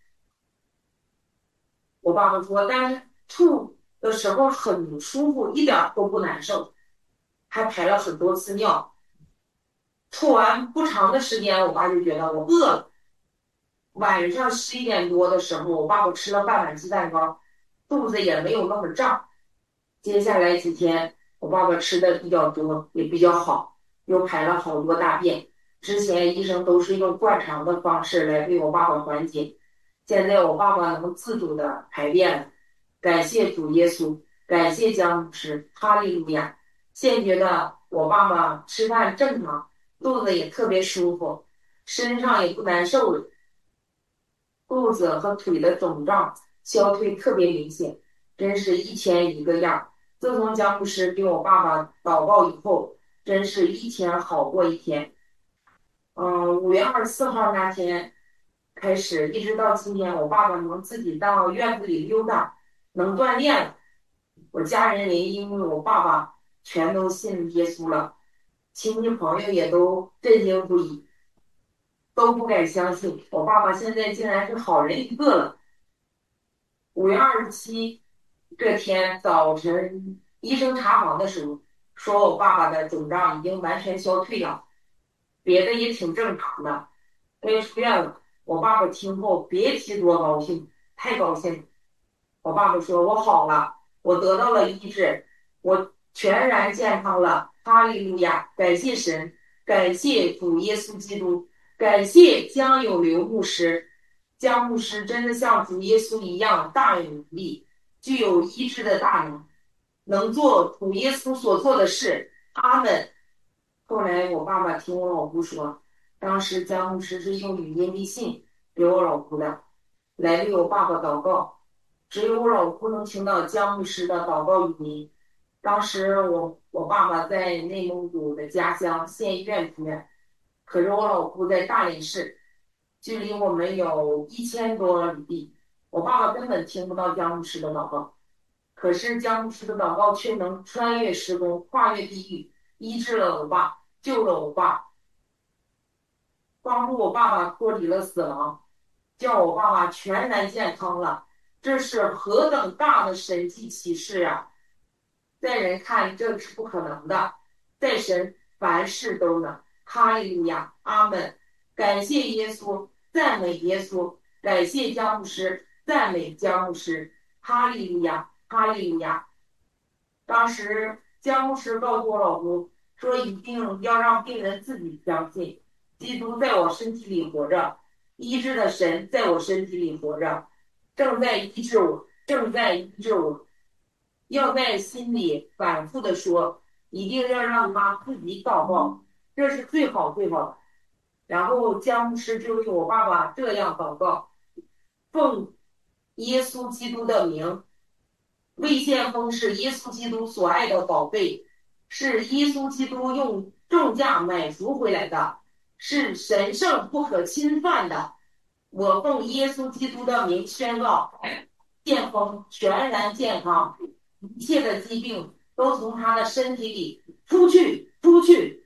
我爸爸说，但是吐的时候很舒服，一点都不难受，还排了很多次尿。吐完不长的时间，我爸就觉得我饿了。晚上11点多的时候，我爸爸吃了半碗鸡蛋糕，肚子也没有那么胀。接下来几天，我爸爸吃的比较多，也比较好，又排了好多大便。之前医生都是用灌肠的方式来为我爸爸缓解，现在我爸爸能自主的排便了，感谢主耶稣，感谢江牧师，哈利路亚！现觉得我爸爸吃饭正常，肚子也特别舒服，身上也不难受了，肚子和腿的肿胀消退特别明显，真是一天一个样。自从江牧师给我爸爸祷告以后，真是一天好过一天。5月24号那天开始，一直到今天，我爸爸能自己到院子里溜达，能锻炼了。我家人也因为我爸爸全都信耶稣了，亲戚朋友也都震惊不已，都不敢相信我爸爸现在竟然是好人一个了。5月27这天早晨，医生查房的时候说我爸爸的肿胀已经完全消退了，别的也挺正常的，该出院了。我爸爸听后别提多高兴，太高兴了。我爸爸说：“我好了，我得到了医治，我全然健康了。哈利路亚！感谢神，感谢主耶稣基督，感谢江有流牧师。江牧师真的像主耶稣一样大有能力，具有医治的大能，能做主耶稣所做的事。阿门。”后来我爸爸听我老姑说，当时江牧师是用语音微信给我老姑的，来为我爸爸祷告。只有我老姑能听到江牧师的祷告语音。当时我爸爸在内蒙古的家乡县医院住院，可是我老姑在大连市，距离我们有1000多里地，我爸爸根本听不到江牧师的祷告。可是江牧师的祷告却能穿越时空，跨越地域，医治了我爸，救了我爸，帮助我爸爸脱离了死亡，叫我爸爸全然健康了。这是何等大的神迹启示啊！在人看这是不可能的，在神凡事都能。哈利路亚，阿门！感谢耶稣，赞美耶稣，感谢江牧师，赞美江牧师。哈利路亚，哈利路亚！当时江牧师告诉我老公说，一定要让病人自己相信，基督在我身体里活着，医治的神在我身体里活着，正在医治我，正在医治我。要在心里反复的说，一定要让他自己祷告，这是最好最好的。然后江牧师就为我爸爸这样祷告：奉耶稣基督的名，魏献峰是耶稣基督所爱的宝贝，是耶稣基督用重价买赎回来的，是神圣不可侵犯的。我奉耶稣基督的名宣告，献峰全然健康，一切的疾病都从他的身体里出去，出去。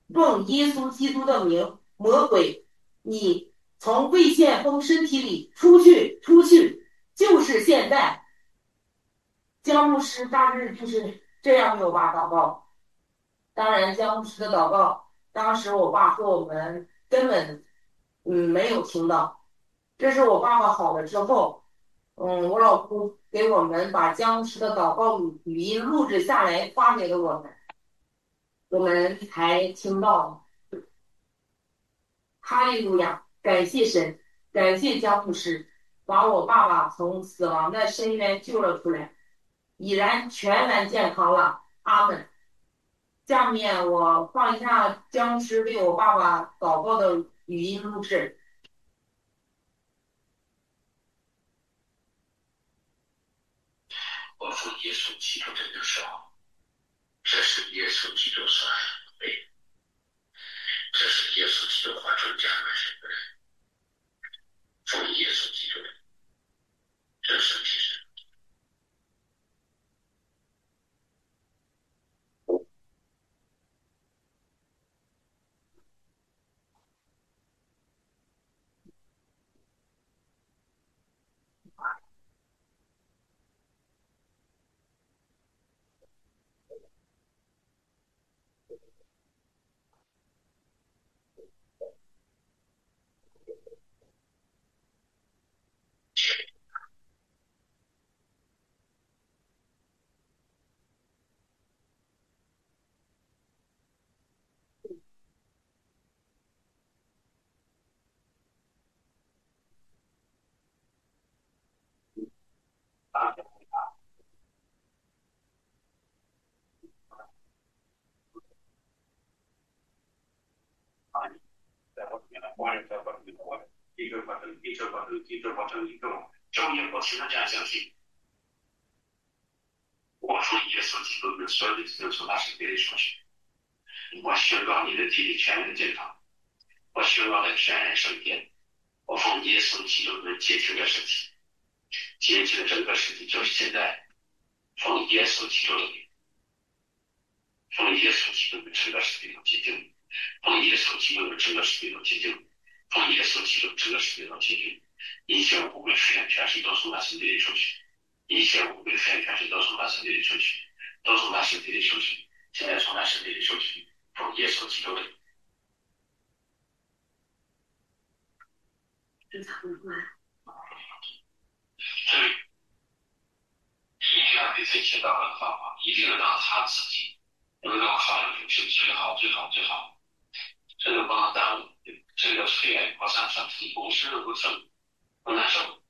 奉耶稣基督的名，魔鬼，你从魏宪峰身体里出去，出去，就是现在。姜牧师大致就是这样给我爸祷告。当然，姜牧师的祷告，当时我爸和我们根本没有听到。这是我爸爸好了之后，我老姑给我们把姜牧师的祷告语音录制下来发给了我们，我们才听到。哈利路亚！感谢神，感谢姜牧师，把我爸爸从死亡的深渊救了出来，已然全然健康了。阿门。下面我放一下姜牧师为我爸爸祷告的语音录制。我奉耶稣基督的手，这是耶稣基督所爱的，这是耶稣基督化成加满身的人，奉耶稣基督的，这是其实。昼夜不停的这样相信，我奉耶稣基督的所有的基督从他身体里出去，我宣告你的体力全然健康，我宣告的全然升天，我奉耶稣基督的洁净的身体，洁净的整个身体，就是现在奉耶稣基督的名，奉耶稣基督的整个身体都洁净，奉耶稣基督的整个身体都洁净，奉耶稣基督整个身体都洁净，一切污秽黑暗全是都从他身体里出去，一切污秽黑暗全是都从他身体里出去，都从他身体里出去，现在从他身体里出去，奉耶稣基督的。这才不会。所以一定要给自己写祷告的方法，一定要让他自己能够好的是最好最好最好，这个不能耽误，这个虽然扩散上成功是能够成，不难受。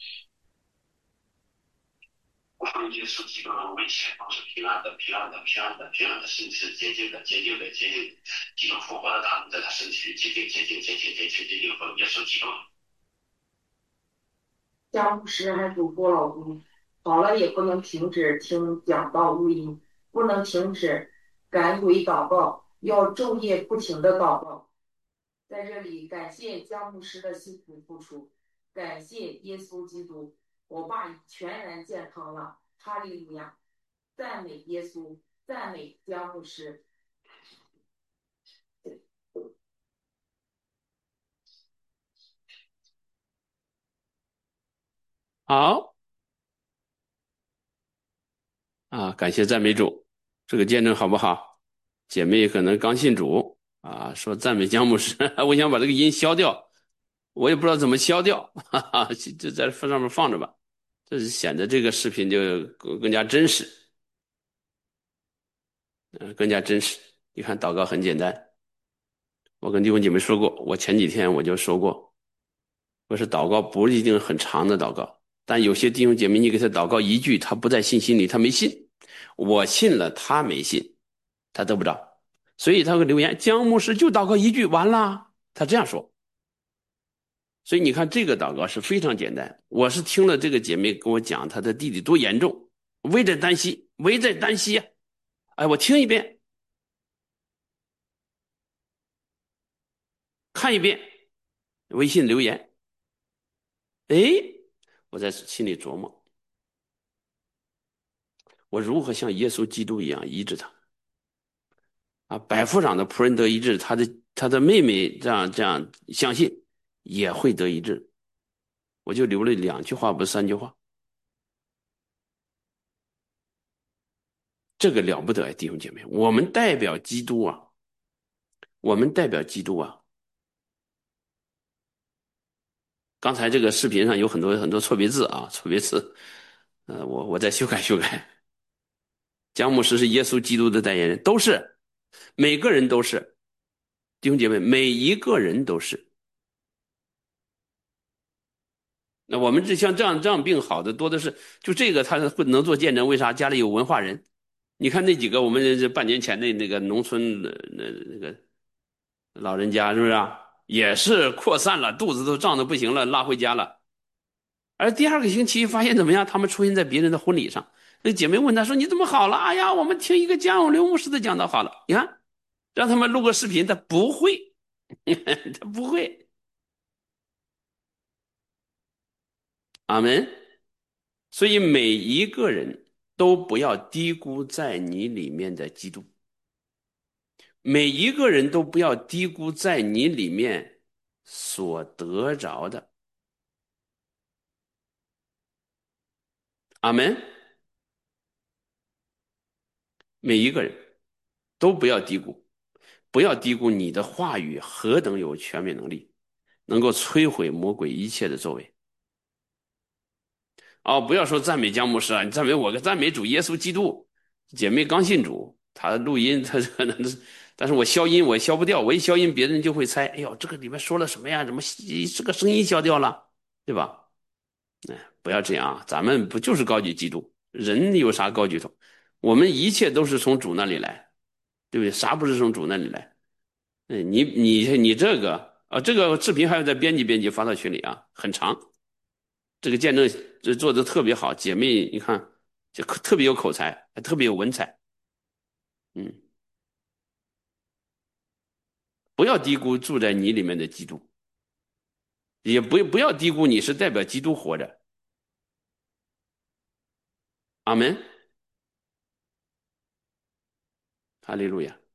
我奉耶稣基督的危险都是平安的，平安的，平安的，平安的，身体是洁净的，洁净的，洁净的。基督复活的他们在他身体里洁净，洁净，洁净，洁净，洁净，奉耶稣基督。家牧师还嘱咐老公，好了也不能停止听讲道录音，不能停止赶鬼祷告，要昼夜不停的祷告。在这里感谢姜牧师的辛苦付出，感谢耶稣基督，我爸已全然健康了，哈利路亚，赞美耶稣，赞美姜牧师。 好啊，感谢赞美主，这个见证好不好？姐妹可能刚信主啊，说赞美姜牧师，我想把这个音消掉，我也不知道怎么消掉，哈哈，就在上面放着吧，这是显得这个视频就更加真实，更加真实。你看祷告很简单，我跟弟兄姐妹说过，我前几天我就说过，我是祷告不一定很长的祷告，但有些弟兄姐妹你给他祷告一句，他不在信心里，他没信，我信了，他没信，他得不着，所以他会留言，姜牧师就祷告一句完了，他这样说。所以你看这个祷告是非常简单，我是听了这个姐妹跟我讲她的弟弟多严重，危在旦夕，危在旦夕呀！哎，我听一遍，看一遍，微信留言，哎，我在心里琢磨，我如何像耶稣基督一样医治他？ 啊，百夫长的仆人得医治，他的妹妹这样相信也会得医治。我就留了2句话，不是3句话，这个了不得呀，弟兄姐妹，我们代表基督啊，我们代表基督啊。刚才这个视频上有很多很多错别字啊，错别字，我再修改修改。姜牧师是耶稣基督的代言人，都是，每个人都是，弟兄姐妹，每一个人都是。那我们像这样病好的多的是，就这个他会能做见证，为啥？家里有文化人。你看那几个我们这半年前的那个农村的那个老人家，是不是啊？也是扩散了，肚子都胀得不行了，拉回家了。而第2个星期发现怎么样？他们出现在别人的婚礼上。那姐妹问他说：“你怎么好了？”哎呀，我们听一个江永流牧师的讲道好了。你看，让他们录个视频，他不会，他不会。阿门。所以每一个人都不要低估在你里面的基督，每一个人都不要低估在你里面所得着的。阿门。每一个人都不要低估，不要低估你的话语何等有全面能力，能够摧毁魔鬼一切的作为。哦，不要说赞美姜牧师啊，你赞美我个赞美主耶稣基督。姐妹刚信主，她录音她可能是，但是我消音我消不掉，我一消音别人就会猜，哎呦这个里面说了什么呀？怎么这个声音消掉了，对吧？哎，不要这样啊，咱们不就是高举基督？人有啥高举头？我们一切都是从主那里来，对不对？啥不是从主那里来？你这个啊，这个视频还要再编辑编辑发到群里啊，很长。这个见证这做的特别好，姐妹你看就特别有口才，还特别有文采。嗯，不要低估住在你里面的基督，也不要低估你是代表基督活着。阿门，哈利路亚。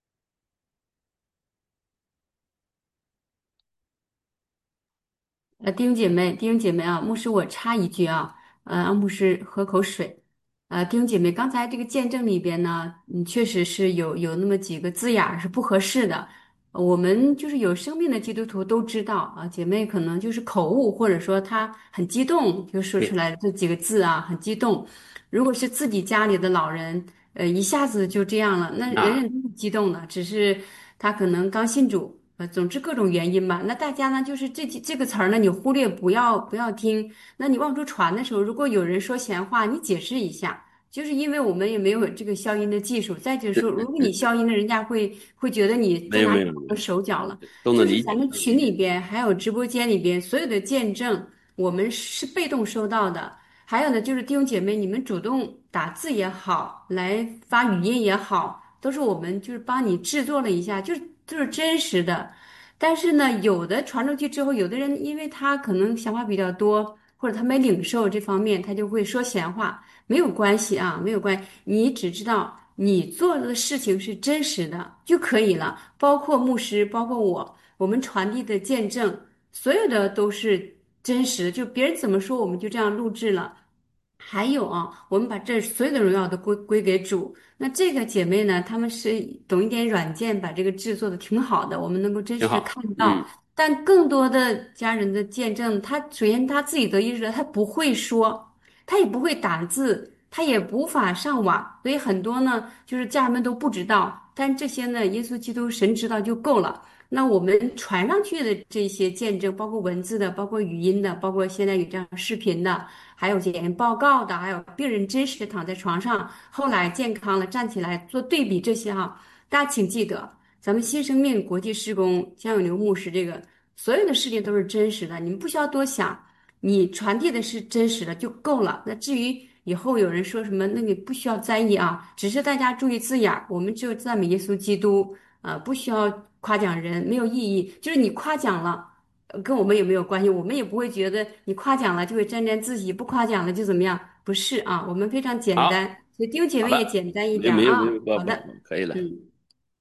弟兄姐妹啊，牧师，我插一句啊，让牧师喝口水。弟兄姐妹，刚才这个见证里边呢，确实是有那么几个字眼儿是不合适的。我们就是有生命的基督徒都知道啊，姐妹可能就是口误，或者说她很激动，就说出对来这几个字啊，很激动。如果是自己家里的老人，一下子就这样了，那人啊， 人都是激动的，只是他可能刚信主。总之各种原因吧。那大家呢，就是这个词儿呢，你忽略不要听。那你往出传的时候，如果有人说闲话，你解释一下。就是因为我们也没有这个消音的技术，再就是说，如果你消音了，人家会觉得你在没有哪里动了没有没有， 手脚了。 都就是咱能理解。 们群里边还有直播间里边所有的见证，我们是被动收到的。还有呢，就是弟兄姐妹，你们主动打字也好，来发语音也好，都是我们就是帮你制作了一下，就是真实的。但是呢，有的传出去之后，有的人因为他可能想法比较多，或者他没领受这方面，他就会说闲话。没有关系啊，没有关系，你只知道你做的事情是真实的就可以了。包括牧师，包括我们传递的见证，所有的都是真实的，就别人怎么说，我们就这样录制了。还有啊，我们把这所有的荣耀都归给主。那这个姐妹呢，她们是懂一点软件，把这个制作的挺好的，我们能够真实的看挺好。 到。 嗯， 但更多的家人的见证，她首先她自己得意识了，她不会说，她也不会打字，她也无法上网，所以很多呢，就是家人们都不知道。但这些呢，耶稣基督神知道就够了。那我们传上去的这些见证，包括文字的，包括语音的，包括现在有这样视频的。还有检验报告的，还有病人真实的躺在床上，后来健康了站起来做对比这些哈，大家请记得，咱们新生命国际施工江永流牧师这个所有的事情都是真实的，你们不需要多想，你传递的是真实的就够了。那至于以后有人说什么，那你不需要在意啊，只是大家注意字眼儿，我们只有赞美耶稣基督，不需要夸奖人，没有意义，就是你夸奖了。跟我们也没有关系，我们也不会觉得你夸奖了就会沾沾自喜，不夸奖了就怎么样？不是啊，我们非常简单， 好， 所以弟兄姐妹也好了， 简单一没点儿啊。 没有没有，不不好的， 不，可以了。 嗯。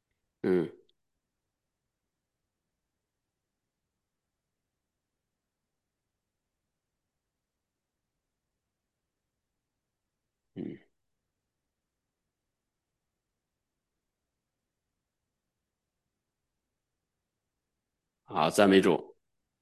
嗯嗯，好，赞美主。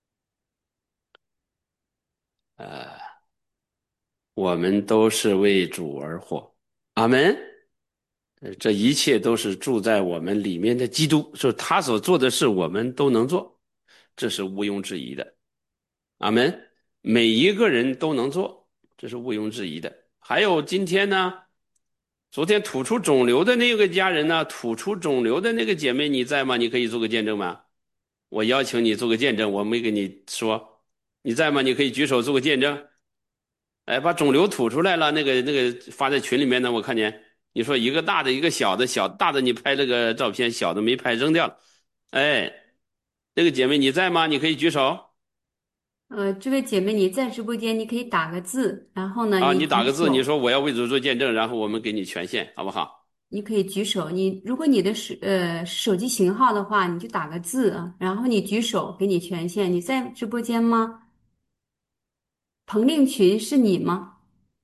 呃，我们都是为主而活。阿门。这一切都是住在我们里面的基督，说他所做的事我们都能做，这是毋庸置疑的。阿门。每一个人都能做，这是毋庸置疑的。还有今天呢，昨天吐出肿瘤的那个家人呢，吐出肿瘤的那个姐妹你在吗？你可以做个见证吗？我邀请你做个见证，我没跟你说，你在吗？你可以举手做个见证。哎，把肿瘤吐出来了，那个发在群里面呢，我看见你说一个大的，一个小的，小大的你拍了个照片，小的没拍，扔掉了。哎，那个姐妹你在吗？你可以举手这位姐妹，你在直播间，你可以打个字，然后呢， 啊， 你你打个字，你举手， 说我要为主做见证，然后我们给你权限，好不好？ 你可以举手。如果你的手机型号的话，你就打个字啊，然后你举手，给你权限。你在直播间吗？彭令群是你吗？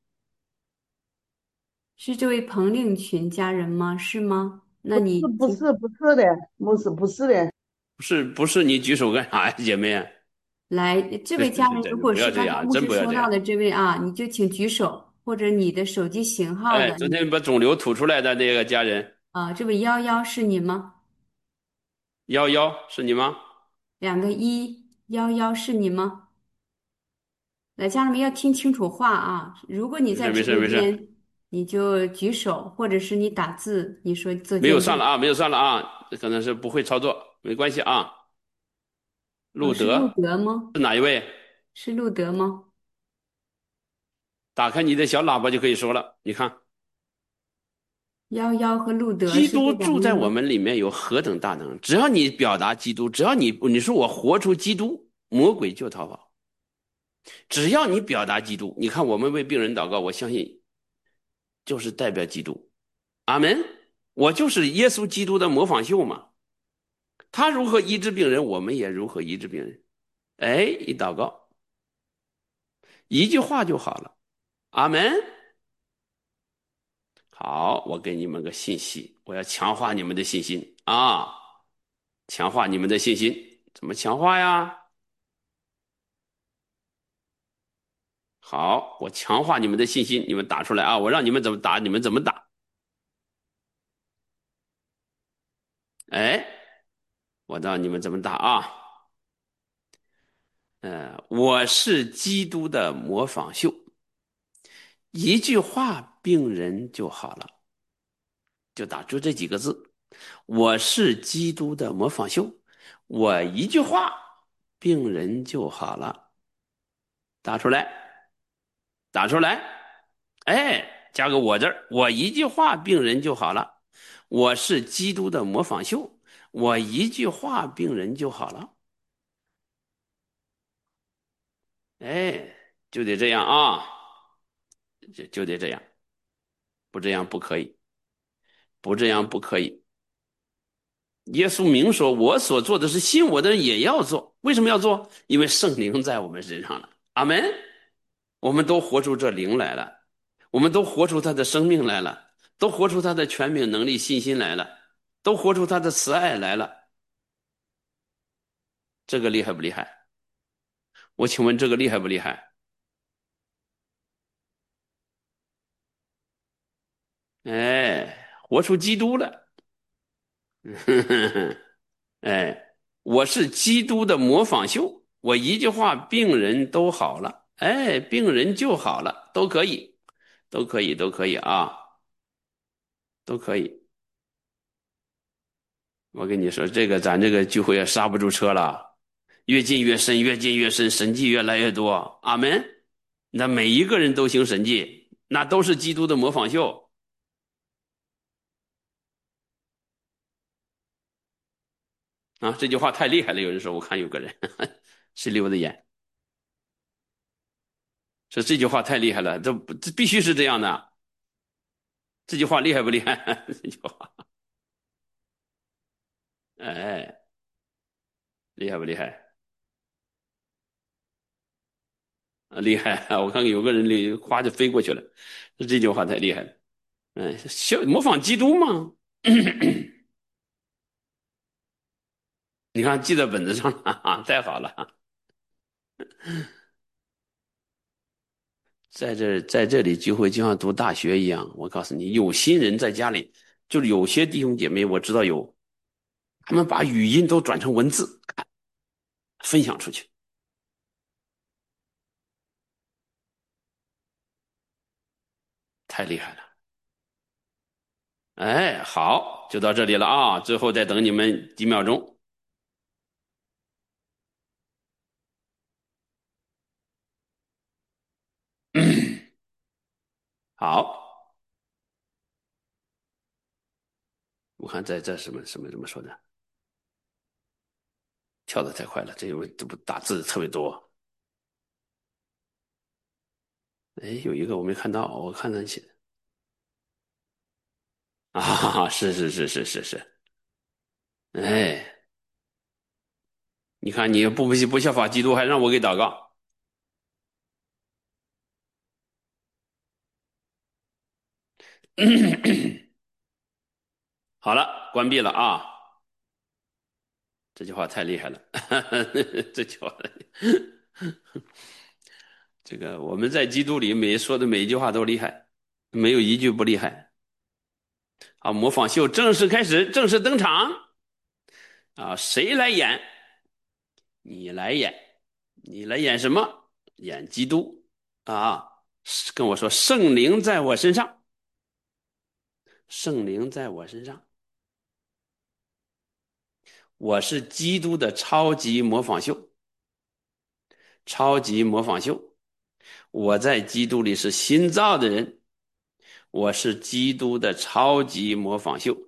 是这位彭令群家人吗？是吗？那不是你请不是不是的，不是的， 不是，你举手干啥呀，姐妹？ 来，这位家人，如果不要是刚才这样， 牧师真不要这样。 说到的这位啊，你就请举手，或者你的手机型号哎， 的， 昨天把肿瘤吐出来的那个家人， 这位11是你吗？ 11是你吗？ 2个111是你吗？来，家人们要听清楚话啊！如果你没事没在直事没事， 播间，你就举手，或者是你打字，你说做没有见证。 算了啊，没有算了啊，可能是不会操作，没关系啊。路是路德德吗？ 是哪一位？ 是路德吗？ 打开你的小喇叭就可以说了。你看， 11和路德基是这督住在我两位吗？ 们里面有何等大能？只要你表达基督，只要你说我活出基督，魔鬼就逃跑。只要你表达基督，你看我们为病人祷告，我相信就是代表基督。阿门。我就是耶稣基督的模仿秀嘛。他如何医治病人，我们也如何医治病人。哎，一祷告，一句话就好了。阿门。好，我给你们个信息，我要强化你们的信心啊！强化你们的信心，怎么强化呀？好，我强化你们的信心，你们打出来啊！我让你们怎么打，你们怎么打。哎，我让你们怎么打啊？我是基督的模仿秀，一句话病人就好了，就打出这几个字。我是基督的模仿秀，我一句话病人就好了，打出来，打出来。哎，加个我字儿，我一句话病人就好了。我是基督的模仿秀，我一句话病人就好了。哎，就得这样啊，就得这样，不这样不可以，不这样不可以。耶稣明说：“我所做的是信我的人也要做。为什么要做？因为圣灵在我们身上了。阿门。我们都活出这灵来了，我们都活出他的生命来了，都活出他的权柄、能力、信心来了，都活出他的慈爱来了。这个厉害不厉害？我请问这个厉害不厉害？哎，活出基督了。哎，我是基督的模仿秀，我一句话，病人都好了，哎，病人就好了，都可以，都可以，都可以啊，都可以。我跟你说，咱这个聚会也刹不住车了，越进越深，越进越深，神迹越来越多。阿门。那每一个人都行神迹，那都是基督的模仿秀啊！这句话太厉害了，有人说，我看有个人是溜的眼。说这句话太厉害了，这必须是这样的。这句话厉害不厉害？这句话哎，厉害不厉害？厉害！我看看有个人夸就飞过去了，这句话太厉害了。模仿基督嘛。你看记在本子上了，太好了。在这里聚会就像读大学一样。我告诉你，有心人在家里，就是有些弟兄姐妹我知道有，他们把语音都转成文字分享出去，太厉害了。哎，好，就到这里了啊，最后再等你们几秒钟。好，我看在这什么说的，跳的太快了，这不打字特别多。哎，有一个我没看到，我看到写啊，是，哎，你看你不效法基督，还让我给祷告。好了，关闭了啊！这句话太厉害了，这句话，这个我们在基督里说的每一句话都厉害，没有一句不厉害。好，模仿秀正式开始，正式登场啊！谁来演？你来演，你来演什么？演基督啊！跟我说，圣灵在我身上，圣灵在我身上，我是基督的超级模仿秀，超级模仿秀。我在基督里是新造的人，我是基督的超级模仿秀。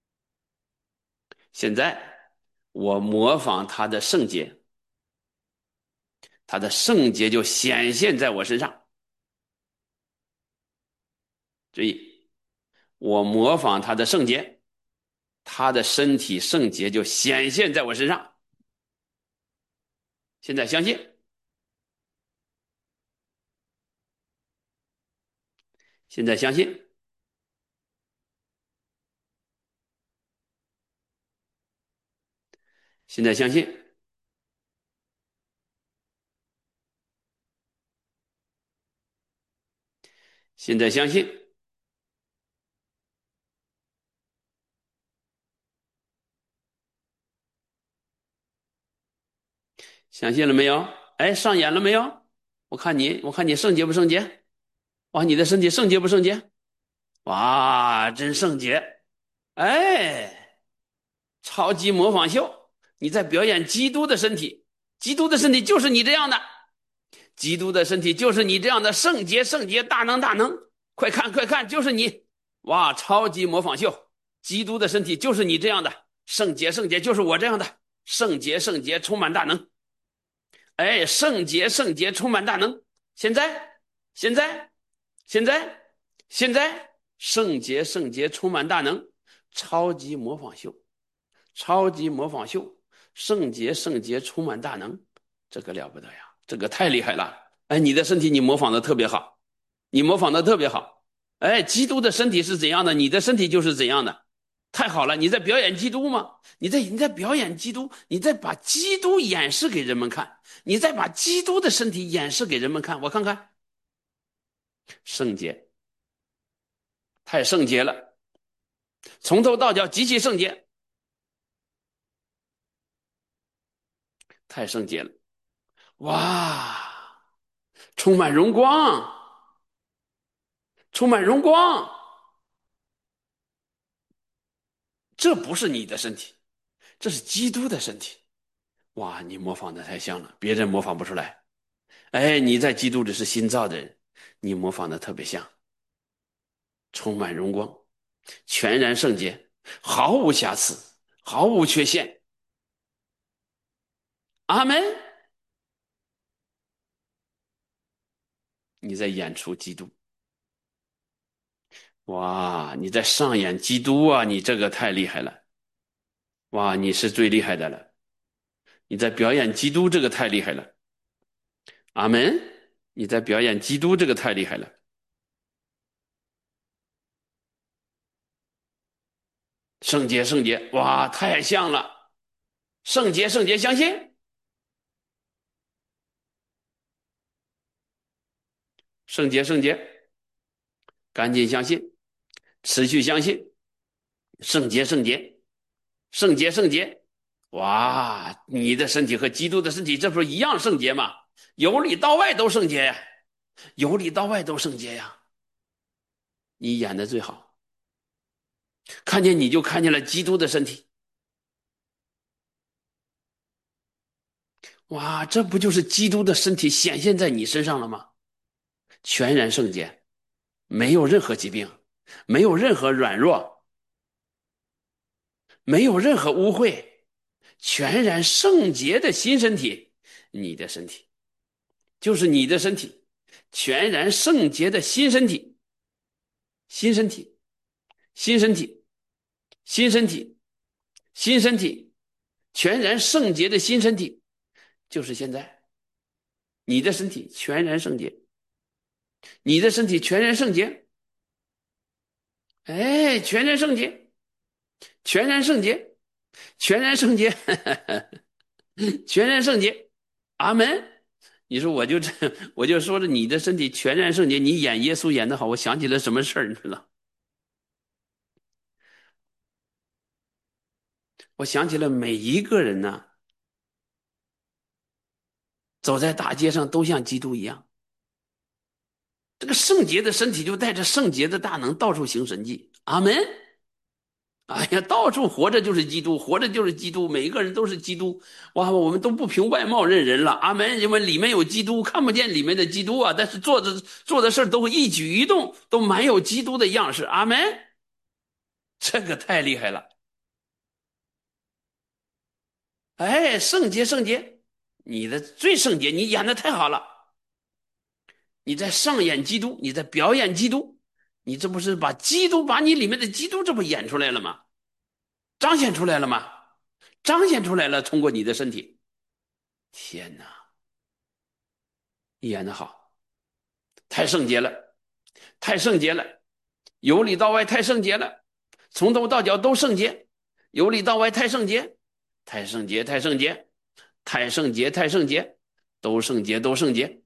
现在我模仿他的圣洁，他的圣洁就显现在我身上。注意，我模仿他的圣洁，他的身体圣洁就显现在我身上。现在相信，现在相信，现在相信，现在相信，相信了没有？哎，上演了没有？我看你圣洁不圣洁？哇，你的身体圣洁不圣洁？哇，真圣洁！哎，超级模仿秀，你在表演基督的身体，基督的身体就是你这样的，基督的身体就是你这样的圣洁圣洁大能大能，快看快看，就是你！哇，超级模仿秀，基督的身体就是你这样的，圣洁圣洁就是我这样的，圣洁圣洁充满大能。哎，圣洁圣洁充满大能。现在，现在，现在，现在，圣洁圣洁充满大能，超级模仿秀，超级模仿秀，圣洁圣洁充满大能，这个了不得呀，这个太厉害了。哎，你的身体你模仿的特别好，你模仿的特别好。哎，基督的身体是怎样的，你的身体就是怎样的。太好了，你在表演基督吗？你在表演基督，你在把基督演示给人们看，你在把基督的身体演示给人们看。我看看，圣洁，太圣洁了，从头到脚极其圣洁，太圣洁了，哇，充满荣光，充满荣光。这不是你的身体，这是基督的身体。哇，你模仿的太像了，别人模仿不出来。哎，你在基督里是新造的人，你模仿的特别像，充满荣光，全然圣洁，毫无瑕疵，毫无缺陷。阿门。你在演出基督，哇，你在上演基督啊！你这个太厉害了， 哇，你是最厉害的了，你在表演基督，这个太厉害了。阿门，你在表演基督，这个太厉害了。圣洁，圣洁，哇，太像了。圣洁，圣洁，相信。圣洁，圣洁，赶紧相信，持续相信。圣洁，圣洁，圣洁，圣洁。哇，你的身体和基督的身体，这不是一样圣洁吗？由里到外都圣洁呀，由里到外都圣洁呀。你演的最好，看见你就看见了基督的身体。哇，这不就是基督的身体显现在你身上了吗？全然圣洁，没有任何疾病，没有任何软弱，没有任何污秽，全然圣洁的新身体。你的身体就是你的身体，全然圣洁的新身体，新身体，新身体，新身体，新身体，全然圣洁的新身体，就是现在你的身体全然圣洁，你的身体全然圣洁，哎，全然圣洁，全然圣洁，全然圣洁，全然圣洁，阿门。你说我就说着你的身体全然圣洁，你演耶稣演得好，我想起了什么事儿，你知道？我想起了每一个人呢，走在大街上都像基督一样，这个圣洁的身体就带着圣洁的大能到处行神迹，阿门。哎呀，到处活着就是基督，活着就是基督，每一个人都是基督。哇，我们都不凭外貌认人了，阿门。因为里面有基督，看不见里面的基督啊，但是做的事都一举一动都满有基督的样式，阿门。这个太厉害了，哎，圣洁，圣洁，你的最圣洁，你演的太好了，你在上演基督，你在表演基督，你这不是把基督，把你里面的基督，这不演出来了吗？彰显出来了吗？彰显出来了，通过你的身体。天哪，你演得好，太圣洁了，太圣洁了，由里到外太圣洁了，从头到脚都圣洁，由里到外太圣洁，太圣洁，太圣洁，太圣洁，太圣洁，都圣洁，都圣洁。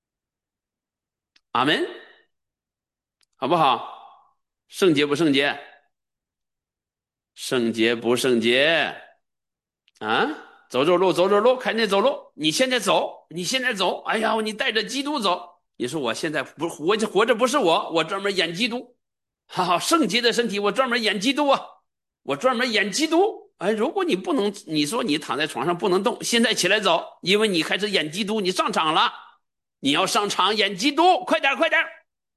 阿门，好不好？圣洁不圣洁？圣洁不圣洁？啊，走走路，走走路，赶紧走路。你现在走，你现在走。哎呀，你带着基督走。你说我现在不活着不是我，我专门演基督。哈哈，圣洁的身体，我专门演基督啊，我专门演基督。哎，如果你不能，你说你躺在床上不能动，现在起来走，因为你开始演基督，你上场了，你要上场演基督，快点快点，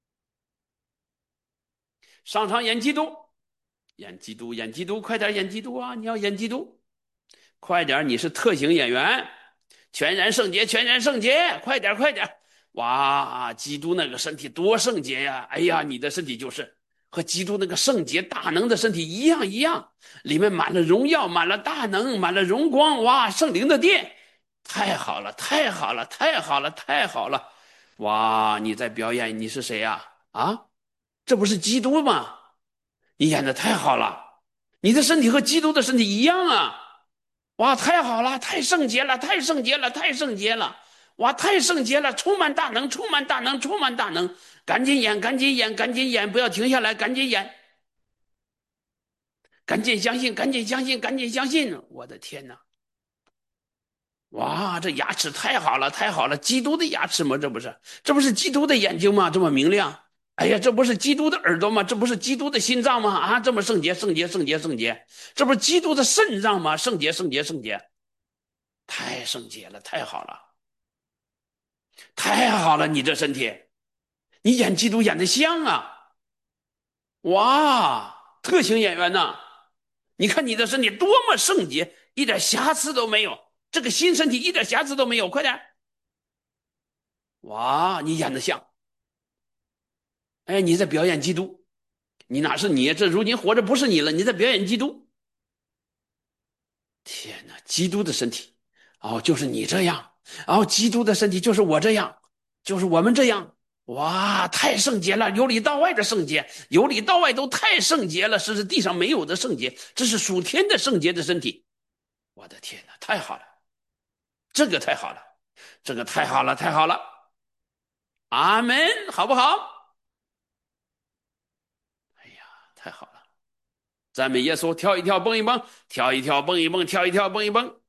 上场演基督，演基督演基督，快点演基督啊！你要演基督。快点，你是特型演员，全然圣洁，全然圣洁，快点，快点！哇，基督那个身体多圣洁呀！哎呀，你的身体就是和基督那个圣洁大能的身体一样一样，里面满了荣耀，满了大能，满了荣光。哇，圣灵的殿，太好了，太好了，太好了，太好了！哇，你在表演，你是谁呀？啊，这不是基督吗？你演的太好了，你的身体和基督的身体一样啊！哇，太好了，太圣洁了，太圣洁了，太圣洁了！哇，太圣洁了，充满大能，充满大能，充满大能！赶紧演，赶紧演，赶紧演，不要停下来，赶紧演，赶紧相信，赶紧相信，赶紧相信！我的天哪！哇，这牙齿太好了，太好了！基督的牙齿吗？这不是基督的眼睛吗？这么明亮！哎呀，这不是基督的耳朵吗？这不是基督的心脏吗？啊，这么圣洁，圣洁，圣洁，圣洁！这不是基督的肾脏吗？圣洁，圣洁，圣洁！太圣洁了，太好了，太好了！你这身体，你演基督演的像啊！哇，特型演员呐！你看你的身体多么圣洁，一点瑕疵都没有，这个新身体一点瑕疵都没有，快点！哇，你演的像，哎，你在表演基督，你哪是你？这如今活着不是你了，你在表演基督。 天哪，基督的身体，哦，就是你这样，哦，基督的身体就是我这样，就是我们这样，哇，太圣洁了，由里到外的圣洁，由里到外都太圣洁了，是地上没有的圣洁，这是属天的圣洁的身体。我的天哪，太好了，这个太好了，这个太好了，太好了，阿门，好不好？哎呀，太好了，赞美耶稣，跳一跳，蹦一蹦，跳一跳，蹦一蹦，跳一跳，蹦一蹦。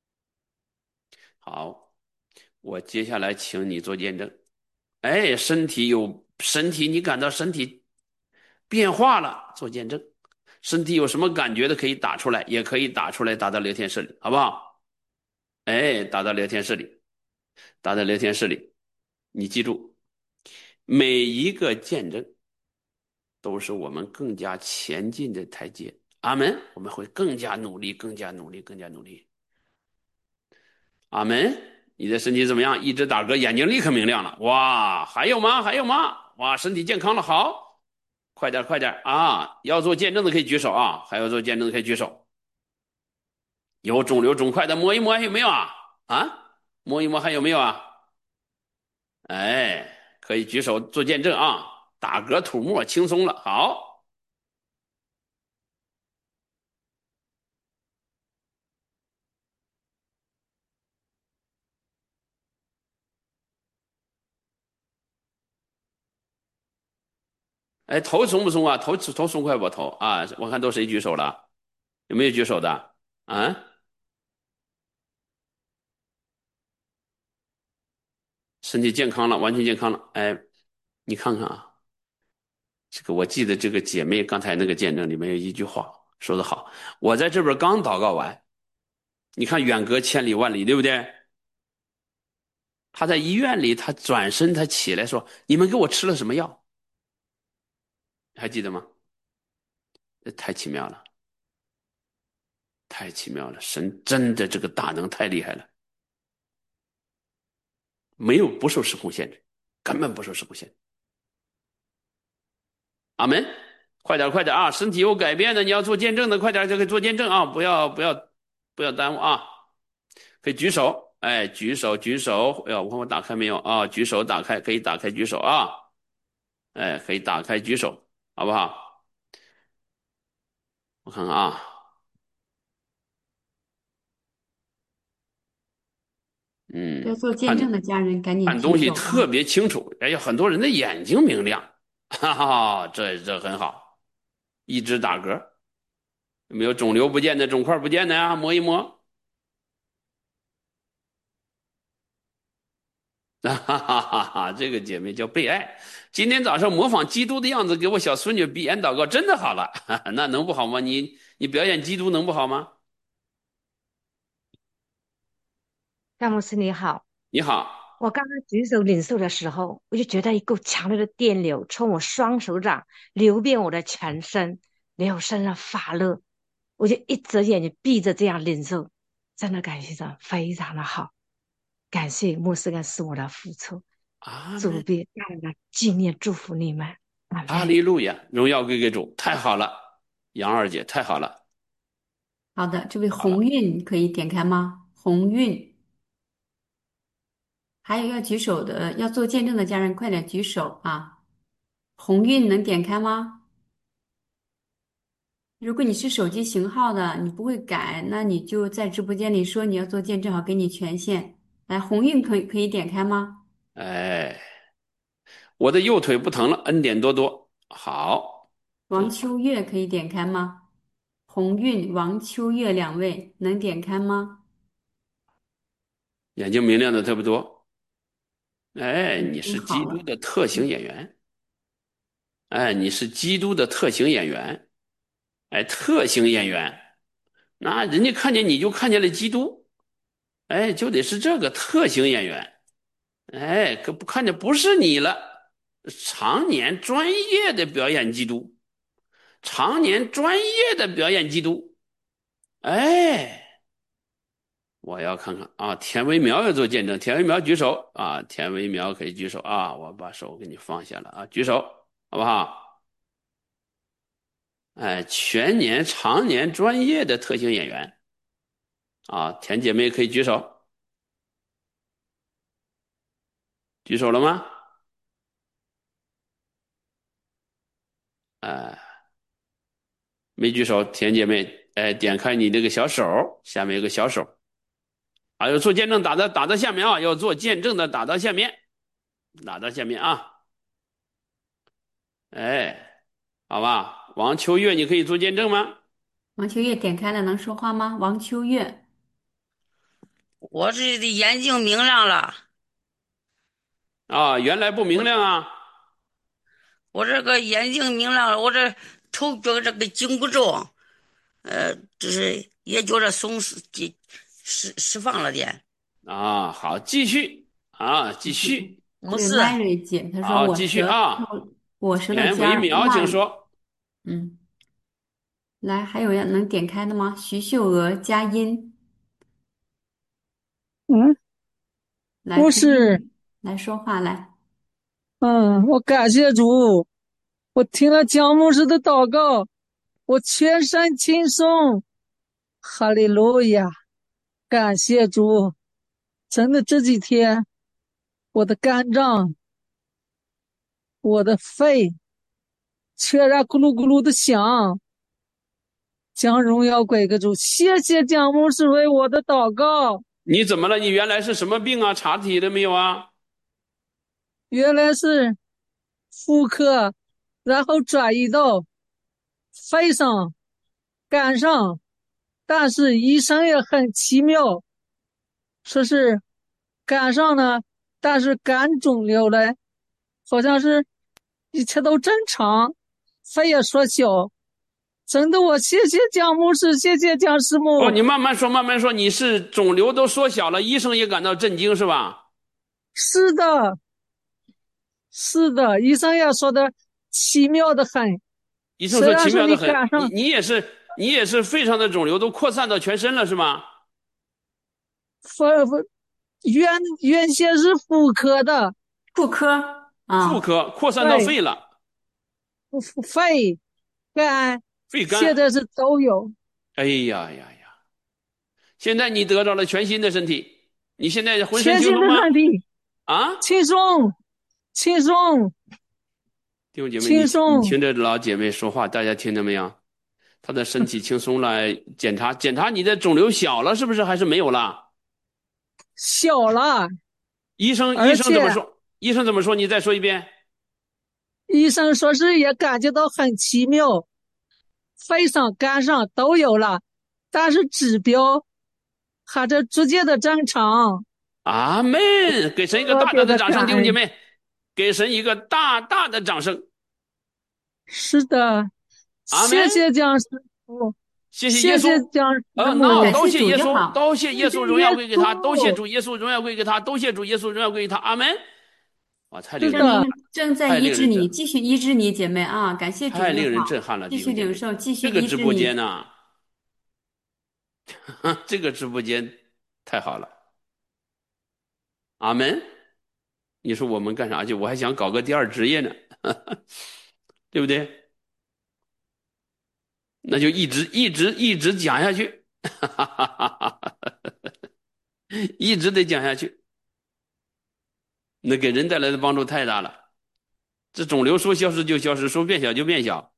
好，我接下来请你做见证。哎，身体，你感到身体变化了，做见证。身体有什么感觉的，可以打出来，也可以打出来，打到聊天室里，好不好？哎，打到聊天室里，打到聊天室里。你记住，每一个见证都是我们更加前进的台阶。阿门。我们会更加努力，更加努力，更加努力。阿门。你的身体怎么样？一直打嗝，眼睛立刻明亮了。哇，还有吗？还有吗？哇，身体健康了，好，快点，快点啊！要做见证的可以举手啊，还要做见证的可以举手。有肿瘤肿块的摸一摸，还有没有啊？啊，摸一摸还有没有啊？哎，可以举手做见证啊！打嗝吐沫轻松了，好。哎，头松不松啊？头松快不头啊？我看都谁举手了？有没有举手的？啊？身体健康了，完全健康了。哎，你看看啊，这个我记得这个姐妹刚才那个见证里面有一句话说得好，我在这边刚祷告完，你看远隔千里万里，对不对？她在医院里，她转身，她起来说：“你们给我吃了什么药？”还记得吗？这太奇妙了，太奇妙了！神真的这个大能太厉害了，没有不受时空限制，根本不受时空限制。阿门！快点，快点啊！身体有改变的，你要做见证的，快点就可以做见证啊！不要耽误啊！可以举手，哎，举手举手！哎呀，我看我打开没有啊？举手打开，可以打开举手啊！哎，可以打开举手，好不好？我看看啊， 要做见看证的家人赶紧看东西举手啊！ 特别清楚，哎呀，很多人的眼睛明亮，哈哈，这很好。一直打嗝，有没有肿瘤不见的、肿块不见的呀？摸一摸。哈哈哈哈！这个姐妹叫被爱，今天早上模仿基督的样子给我小孙女闭眼祷告，真的好了，那能不好吗？你表演基督能不好吗？ 詹姆斯你好， 你好， 我刚刚举手领受的时候，我就觉得一股强烈的电流从我双手掌流遍我的全身，流身上发热，我就一只眼睛闭着这样领受，真的感谢神，非常的好，感谢牧师跟师母的付出， 阿门， 主必大大的纪念祝福你们，阿哈门。 利路亚，荣耀归给主，太好了，杨二姐太好了， 好的，这位好了， 鸿运可以点开吗？鸿运，还有要举手的，要做见证的家人，快点举手啊！鸿运能点开吗？如果你是手机型号的，你不会改，那你就在直播间里说你要做见证，好给你权限。来，鸿运可以点开吗？ 哎，我的右腿不疼了，恩典多多，好， 王真好， 秋月可以点开吗？鸿运、王秋月两位能点开吗？ 眼睛明亮的特别多，哎， 已你是基督经好了。 的特型演员，哎，你是基督的特型演员，哎，特型演员，那人家看见你就看见了基督，哎，就得是这个特型演员，哎，可不看见不是你了，常年专业的表演基督，常年专业的表演基督，哎，我要看看啊，田维苗要做见证，田维苗举手啊，田维苗可以举手啊，我把手给你放下了啊，举手好不好？哎，全年常年专业的特型演员， 啊，田姐妹可以举手，举手了吗？没举手，田姐妹，点开你这个小手，下面有个小手，啊，要做见证打到下面啊，要做见证的打到下面，打到下面啊，哎，好吧，王秋月，你可以做见证吗？ 王秋月点开了，能说话吗？王秋月， 我这的眼睛明亮了， 啊，原来不明亮啊， 我这个眼睛明亮了，我这头觉这个紧不住，就是也觉着松释放了点。 啊，好，继续啊，继续， 对没事。 ，Mary 姐，她说好，继续啊， 我舌头田尖儿维苗，请慢， 说。 嗯，来，还有要能点开的吗？徐秀娥佳音， 嗯， 来，可不是， 以来说话来。 我感谢主，我听了姜牧师的祷告，我全身轻松，哈利路亚，感谢主，真的这几天我的肝脏、我的肺全然咕噜咕噜的响，将荣耀归给主，谢谢姜牧师为我的祷告， 你怎么了？你原来是什么病啊？查体了没有啊？ 原来是妇科，然后转移到肺上、肝上，但是医生也很奇妙，说是肝上呢，但是肝肿瘤了，好像是一切都正常，肺也缩小。真的，我谢谢姜牧师，谢谢姜师哦， 母。 你慢慢说，慢慢说。你是肿瘤都缩小了，医生也感到震惊，是吧？ 是的，是的，医生也说的奇妙的很。 医生说虽然说你奇妙的很。你肝上你也是你也是肺上的肿瘤都扩散到全身了，是吗？ 不原先是妇科的， 妇科妇啊， 科扩散到对， 肺了， 肺、肝， 肺肝。 现在是都有。 哎呀呀呀！现在你得到了全新的身体，你现在浑身全新的轻松吗？ 身体， 啊， 轻松，轻松， 弟兄姐妹，你轻松。 你听着老姐妹说话，大家听到没有？她的身体轻松了，检查你的肿瘤小了，是不是还是没有了？ 小了， 医生怎么而且说？医生怎么说？你再说一遍。 医生说是也感觉到很奇妙，肺上、肝上都有了，但是指标还在逐渐的正常。 阿门！给神一个大大特别的的掌声，弟兄姐感恩。 妹，给神一个大大的掌声。 是的， 阿门！ 谢谢姜师傅， 谢谢耶谢谢稣。 姜师那母， 感谢都谢耶稣， 主就好。 都谢耶稣，荣谢谢耶耀归给他，都谢稣。 主耶稣，荣耀归给他，都谢主耶稣，荣耀归给他。阿门！哇，太令是的， 人震撼， 圣灵正在太医治你， 令人震撼， 继续医治你，姐妹啊！感谢主太令人就好， 震撼了， 继弟兄姐妹。 续领受，继续这个医直播间治你。 呢、这个直播间太好了。阿门。你说我们干啥去？我还想搞个第二职业呢，对不对？那就一直讲下去，一直得讲下去，那给人带来的帮助太大了。这肿瘤说消失就消失，说变小就变小，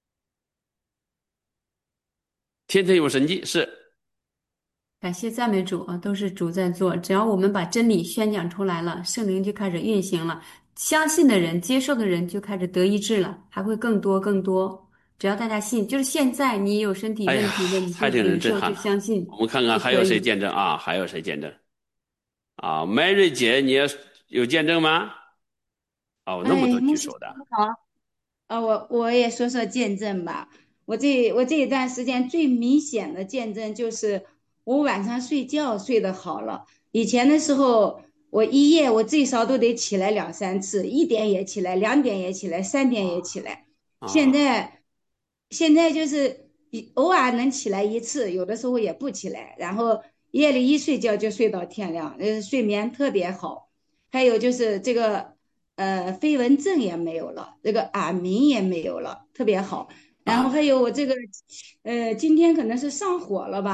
天天有神迹。是， 感谢赞美主啊，都是主在做。只要我们把真理宣讲出来了，圣灵就开始运行了，相信的人、接受的人就开始得医治了，还会更多更多。只要大家信，就是现在你有身体哎呀， 问题的，你就太令人领受，就震撼了。 相信我们看看就还有谁可以。 见证啊？还有谁见证啊？Mary 姐，你也有见证吗？哦，那么哎， 多牧师举手的。 你好，我也说说见证吧。我这一段时间最明显的见证就是我晚上睡觉睡得好了。以前的时候，我一夜我最少都得起来两三次，1点也起来，2点也起来，3点也起来。现啊在现在就是偶尔能起来一次，有的时候也不起来，然后夜里一睡觉就睡到天亮，睡眠特别好。还有就是这个飞蚊症也没有了，这个耳鸣也没有了，特别好。然后啊还有我这个今天可能是上火了吧，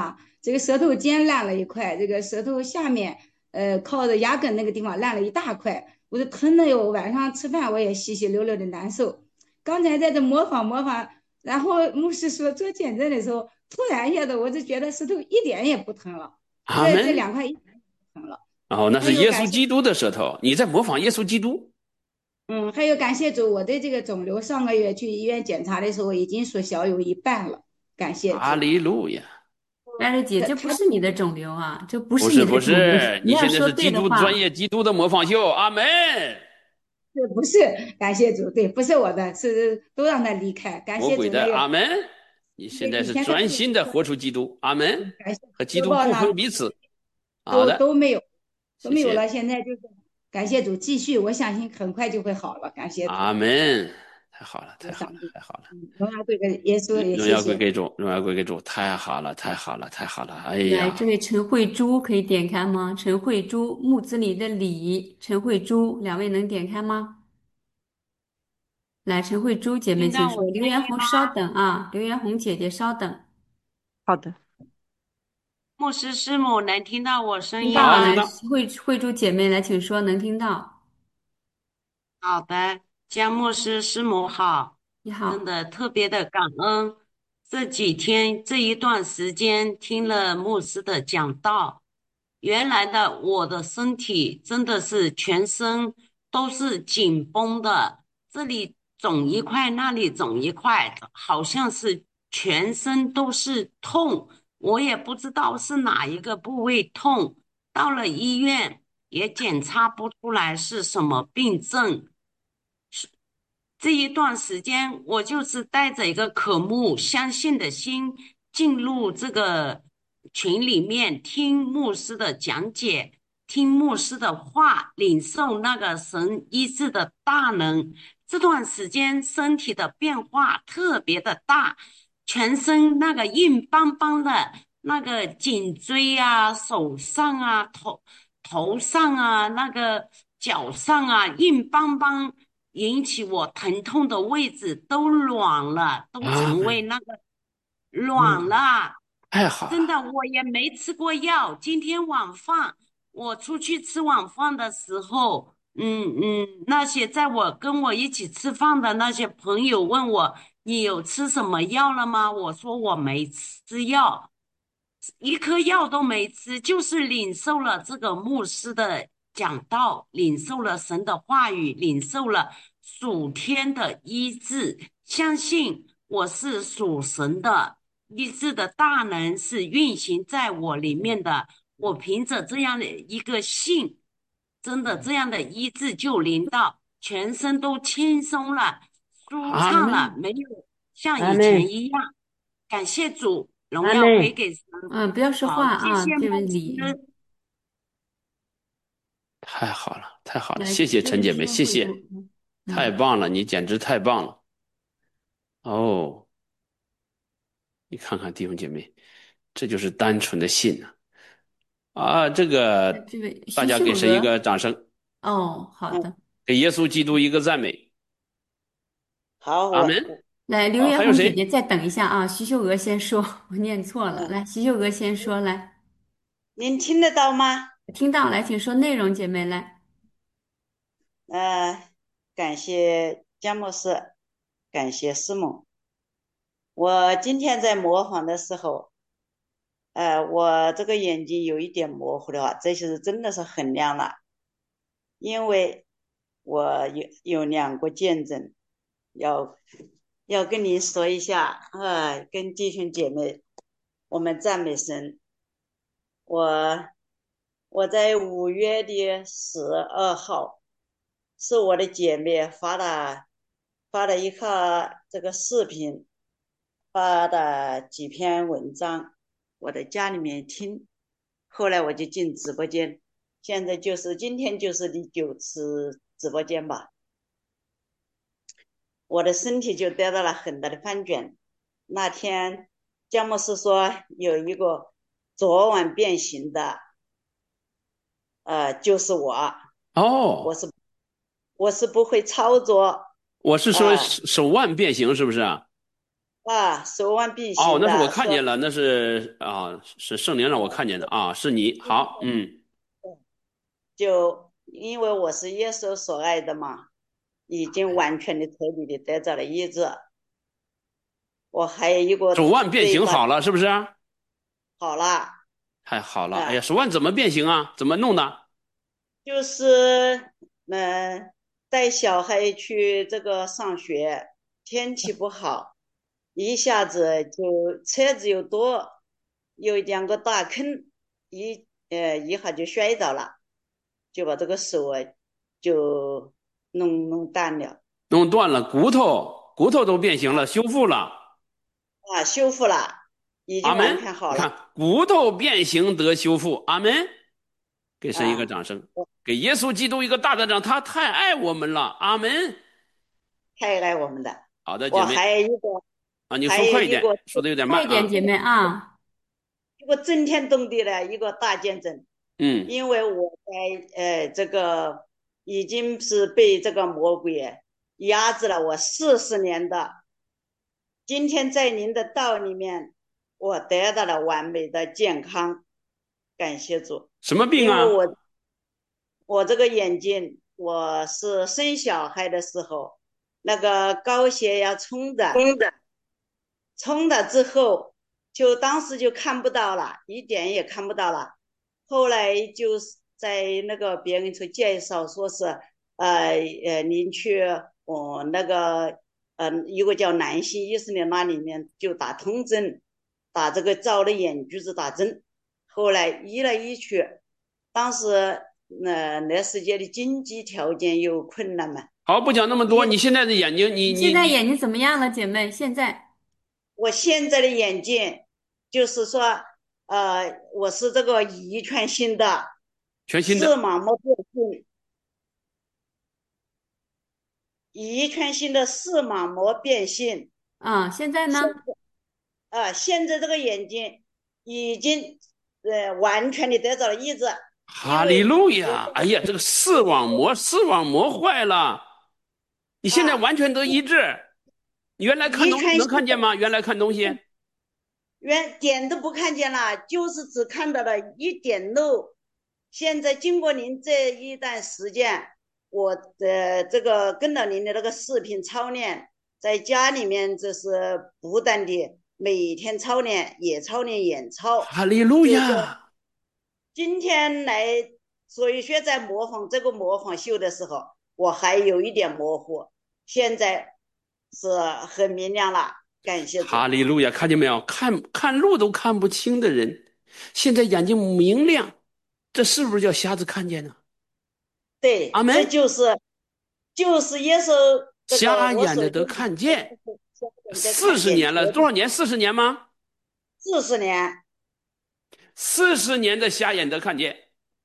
这个舌头尖烂了一块，这个舌头下面靠着牙根那个地方烂了一大块，我就疼的哟，晚上吃饭我也稀稀溜溜的难受。刚才在这模仿，然后牧师说做见证的时候，突然一下子我就觉得舌头一点也不疼了，这阿门。 两块一点也不疼了。 哦，那是耶还有感谢。 稣基督的舌头，你在模仿耶稣基督。 还有感谢主，我的这个肿瘤上个月去医院检查的时候已经缩小有一半了，感谢哈主。 利路亚。 艾丽姐，这不他他是你的肿瘤啊，这不是你不是不的肿瘤。 是， 你你要说对现在是基的话， 督专业基督的模仿秀，阿门。 这不是感谢主，对，不是我的，是都让他离开，感魔鬼的谢主那个阿门。你现在是以前他专心的活出基督，阿门， 感谢和基督不回报他分彼此。好都的， 都没有都谢谢， 没有了，现在就是感谢主，继续，我相信很快就会好了，感谢主， 阿门。太好了，太好了， 有上帝， 太好了。 荣耀归给耶稣，也荣耀归谢谢。 给主，荣耀归给主，太好了，太好了，太好了！哎来，这呀， 位陈慧珠可以点开吗？陈慧珠，木子李的李，陈慧珠，两位能点开吗？来，陈慧珠姐妹，请说。 听到我声刘元红， 音吗？ 稍等啊，刘元红姐姐稍等。 好的，牧师师母能听到我声听到， 音吗？ 来， 好听到。 慧珠姐妹来，请说，能听到。 好的，江牧师师母好， 你好， 真的特别的感恩。这几天这一段时间听了牧师的讲道，原来的我的身体真的是全身都是紧绷的，这里肿一块，那里肿一块，好像是全身都是痛，我也不知道是哪一个部位痛。到了医院也检查不出来是什么病症。这一段时间，我就是带着一个渴慕相信的心进入这个群里面，听牧师的讲解，听牧师的话，领受那个神医治的大能。这段时间身体的变化特别的大，全身那个硬邦邦的，那个颈椎啊、手上啊、头上啊、那个脚上啊，硬邦邦。引起我疼痛的位置都软了，都成为阿门。 那个软嗯， 了。 太好了。 真的，我也没吃过药。今天晚饭，我出去吃晚饭的时候，那些跟我一起吃饭的那些朋友问我，你有吃什么药了吗？我说我没吃药，一颗药都没吃，就是领受了这个牧师的讲道，领受了神的话语，领受了属天的医治，相信我是属神的，医治的大能是运行在我里面的。我凭着这样的一个信，真的这样的医治就临到，全身都轻松了，舒畅了， 阿门， 没有像以前阿妹， 一样。感谢主，荣耀归阿妹， 给神。 不要说好， 话啊， 谢谢这位牧李， 师。 太好了，太好了！ 来， 谢谢这位陈姐妹， 是慧珠， 谢谢，太棒了，你简直太棒了。哦，你看看弟兄姐妹，这就是单纯的信呐。这个这位徐大家给神一秀娥， 个掌声， 哦，好的。 给耶稣基督一个赞美， 好， 阿门。 来，刘好， 元还有谁？ 红姐姐再等一下啊，徐秀娥先说，我念错了。来，徐秀娥先说，来， 您听得到吗？ 听到，来，请说内容，姐妹来。 感谢姜牧师，感谢师母。我今天在模仿的时候，我这个眼睛有一点模糊的话，这是真的是很亮了，因为我有两个见证，要要跟您说一下，跟弟兄姐妹，我们赞美神。我我在5月12号，是我的姐妹发了一个这个视频，发的几篇文章，我在家里面听，后来我就进直播间，现在就是今天就是第9次直播间吧，我的身体就得到了很大的翻转。那天姜牧师说有一个昨晚变形的，就是我哦， 我是不会操作， 我是说手腕变形是不是啊？ 手腕变哦，那是我形的，说看见了，那是是圣灵让我看见的啊，是你好， 就因为我是耶稣所爱的嘛，已经完全的、彻底的得到了医治。我还有一个手腕变最大形好了，是不是？ 好了， 太好了，哎呀，手腕怎么变形啊？怎么弄的？ 就是带小孩去这个上学，天气不好，一下子就车子又多，有2个大坑，一下就摔倒了，就把这个手就弄断了。 弄断了，骨头都变形了，修复了。 修复了，已经完阿门。 全好了。 你看，骨头变形得修复，阿门。给神一个掌声，给耶稣基督一个大的掌，他太爱我们了，阿门。 太爱我们的。 好的，姐妹。 我还有一个你说快一点，说的有点慢快一点，姐妹啊。 一个惊天动地的一个大见证。因为我在这个已经是被这个魔鬼压制了我40年的，今天在您的道里面，我得到了完美的健康，感谢主。 什么病啊？ 因为我这个眼睛，我是生小孩的时候，那个高血压冲的之后，就当时就看不到了，一点也看不到了。后来就是在那个别人去介绍，说是您去那个一个叫南星医生的那里面就打通针，打这个照的眼珠子打针。后来医来医去，当时那时间的经济条件有困难嘛。 好，不讲那么多。你现在的眼睛，你现在眼睛怎么样了，姐妹？现在我现在的眼睛，就是说，我是这个遗传性的全新的视网膜变性，遗传性的视网膜变性。 现在呢？ 现在这个眼睛已经完全的得到了医治。 哈利路亚！哎呀，这个视网膜坏了，你现在完全得医治。你原来看东西能看见吗？原来看东西， 点都不看见了，就是只看到了一点漏。现在经过您这一段时间，我的这个跟着您的那个视频操练，在家里面这是不断的每天操练，也操练眼操。 哈利路亚！ 今天来，所以说在模仿这个模仿秀的时候，我还有一点模糊，现在是很明亮了，感谢主。 哈利路亚！看见没有？看路都看不清的人，现在眼睛明亮，这是不是叫瞎子看见呢？ 对， 阿门。 这就是耶稣瞎眼的得看见。40年了，多少年？40年吗 ？40年。 40年的瞎眼得看见。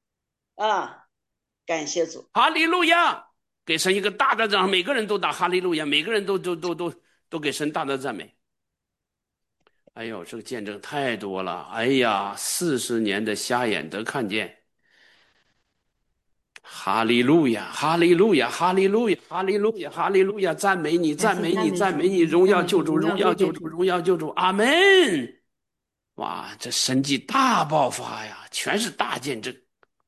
感谢主。 哈利路亚！给神一个大的掌，每个人都打哈利路亚，每个人都给神大的赞美。哎呦，这个见证太多了！哎呀，40年的瞎眼得看见。哈利路亚，哈利路亚，哈利路亚，哈利路亚，哈利路亚！赞美你，赞美你，赞美你！荣耀救主，荣耀救主，荣耀救主！阿门！哇，这神迹大爆发呀，全是大见证。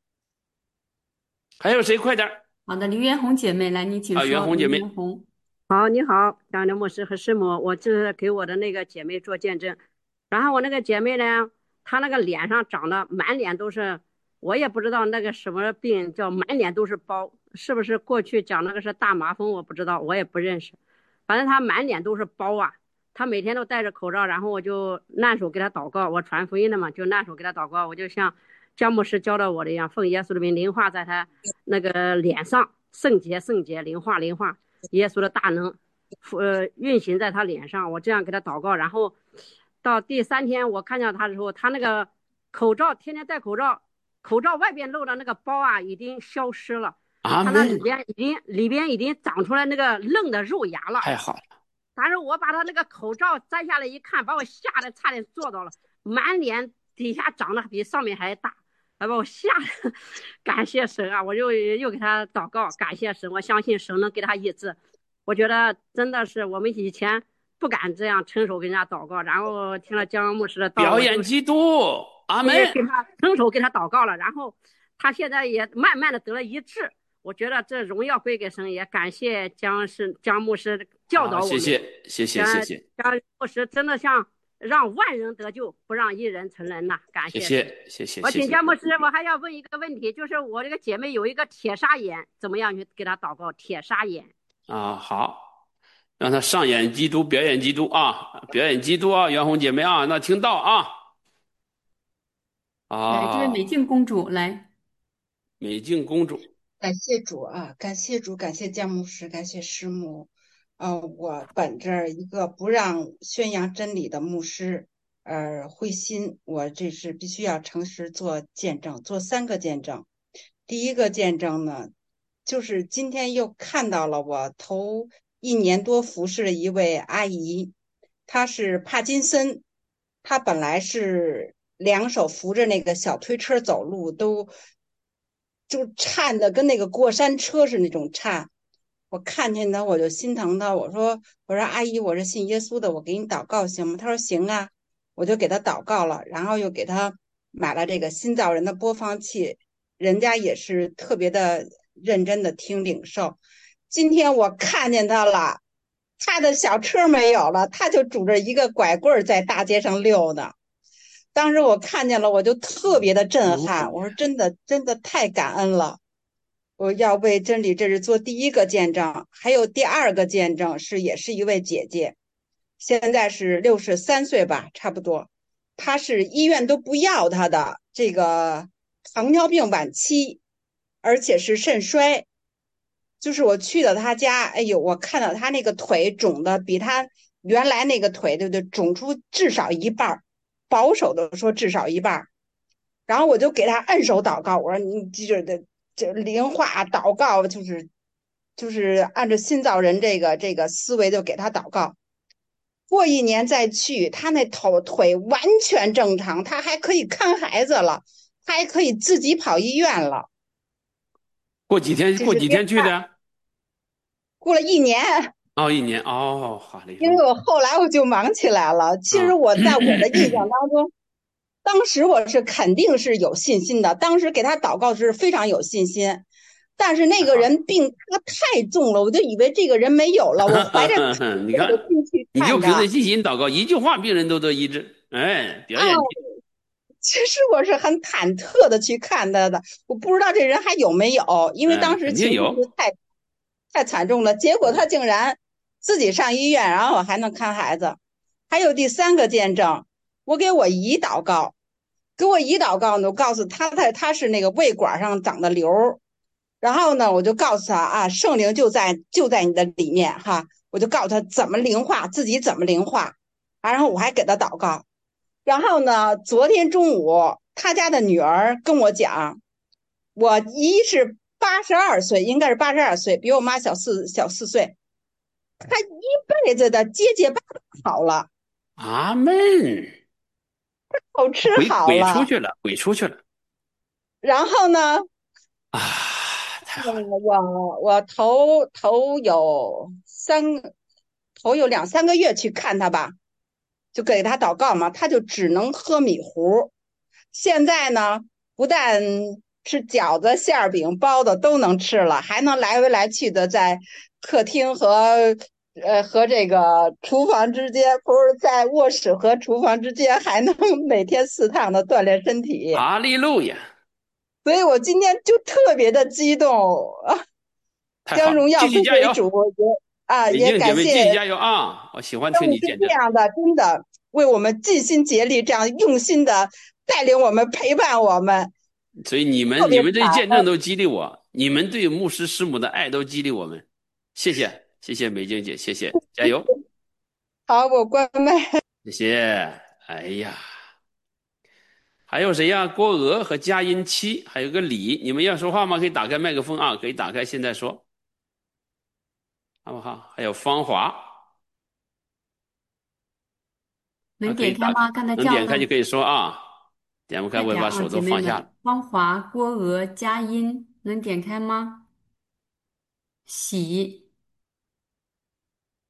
还有谁？快点！ 好的，刘元红姐妹来，你请说。 元红姐妹， 好，你好，当的牧师和师母，我就是给我的那个姐妹做见证。然后我那个姐妹呢，她那个脸上长得满脸都是，我也不知道那个什么病叫满脸都是包，是不是过去讲那个是大麻风，我不知道，我也不认识。反正她满脸都是包啊，她每天都戴着口罩，然后我就按手给她祷告，我传福音的嘛，就按手给她祷告，我就像姜牧师教导我的一样，奉耶稣的名灵化在她那个脸上，圣洁圣洁，灵化灵化。耶稣的大能运行在他脸上，我这样给他祷告。然后到第3天我看见他的时候，他那个口罩天天戴口罩，口罩外边露的那个包啊已经消失了，他那里边已经长出来那个嫩的肉芽了。 太好了！ 但是我把他那个口罩摘下来一看，把我吓得差点坐到了，满脸底下长得比上面还大，把我吓得感谢神啊！我又给他祷告，感谢神，我相信神能给他医治。我觉得真的是我们以前不敢这样伸手跟人家祷告。然后听了江牧师的道， 表我就演基督，阿门。 给他伸手给他祷告了，然后他现在也慢慢的得了医治。我觉得这荣耀归给神，也感谢江牧师教导我们。 谢谢谢谢谢谢。 江牧师真的像让万人得救，不让一人成人呐，感谢。 谢谢。 我请江牧师，我还要问一个问题，就是我这个姐妹有一个铁砂眼，怎么样去给她祷告？铁砂眼啊，好，让她上演基督，表演基督啊，表演基督啊，袁红姐妹啊，那听到啊。 来，这位美静公主来。 美静公主， 感谢主啊，感谢主，感谢江牧师，感谢师母。我本着一个不让宣扬真理的牧师而灰心，我这是必须要诚实做见证，做3个见证。第一个见证呢，就是今天又看到了我头1年多服侍的一位阿姨，她是帕金森，她本来是2手扶着那个小推车走路，就颤的跟那个过山车是那种颤。我看见她我就心疼她，我说阿姨，我是信耶稣的，我给你祷告行吗？她说行啊，我就给她祷告了，然后又给她买了这个新造人的播放器，人家也是特别的认真的听领受。今天我看见她了，她的小车没有了，她就拄着一个拐棍在大街上溜呢。当时我看见了，我就特别的震撼，我说真的太感恩了。我要为真理，这是做第一个见证。还有第2个见证也是一位姐姐，现在是63岁吧，差不多。她是医院都不要她的这个糖尿病晚期，而且是肾衰。就是我去到她家，哎呦，我看到她那个腿肿的比她原来那个腿，对不对，肿出至少一半，保守的说至少一半。然后我就给她按手祷告，我说你这灵化祷告，就是按照新造人这个思维，就给他祷告。过1年再去，他那腿完全正常，他还可以看孩子了，他还可以自己跑医院了。 过几天去的？ 过了1年。 哦，1年哦，好嘞。 因为我后来我就忙起来了。其实我在我的印象当中，当时我是肯定是有信心的，当时给他祷告是非常有信心。但是那个人病他太重了，我就以为这个人没有了，我怀着你看，你就凭着信心祷告，一句话病人都得医治。哎，表演。 其实我是很忐忑的去看他的，我不知道这人还有没有，因为当时情绪太惨重了。结果他竟然自己上医院，然后还能看孩子。还有第3个见证，我给我姨祷告，呢，我告诉他是那个胃管上长的瘤。然后呢，我就告诉他啊，圣灵就在你的里面哈，我就告诉他怎么灵化，自己怎么灵化，然后我还给他祷告。然后呢，昨天中午他家的女儿跟我讲，我姨是82岁，应该是82岁，比我妈小4岁，她一辈子的结巴好了。 阿门。 口吃好了， 鬼出去了。 然后呢？我头有2-3个月去看他吧，就给他祷告嘛，他就只能喝米糊。现在呢，不但吃饺子、馅饼、包子都能吃了，还能来回来去的在客厅和这个厨房之间，不是在卧室和厨房之间，还能每天4趟的锻炼身体。 哈利路亚！ 所以我今天就特别的激动啊！将荣耀归给主，也感谢继续加油啊！我喜欢听你见证。 这样的，真的为我们尽心竭力，这样用心的带领我们，陪伴我们。 所以你们这些见证都激励我，你们对牧师师母的爱都激励我们。谢谢美静姐，谢谢，加油。 好，我关麦。 谢谢。哎呀，还有谁呀？郭娥和佳音7，还有个李，你们要说话吗？可以打开麦克风啊，可以打开，现在说，好不好？还有芳华， 能点开吗？刚才叫能点开就可以说啊，点不开我把手都放下了。 芳华、郭娥、佳音，能点开吗？喜。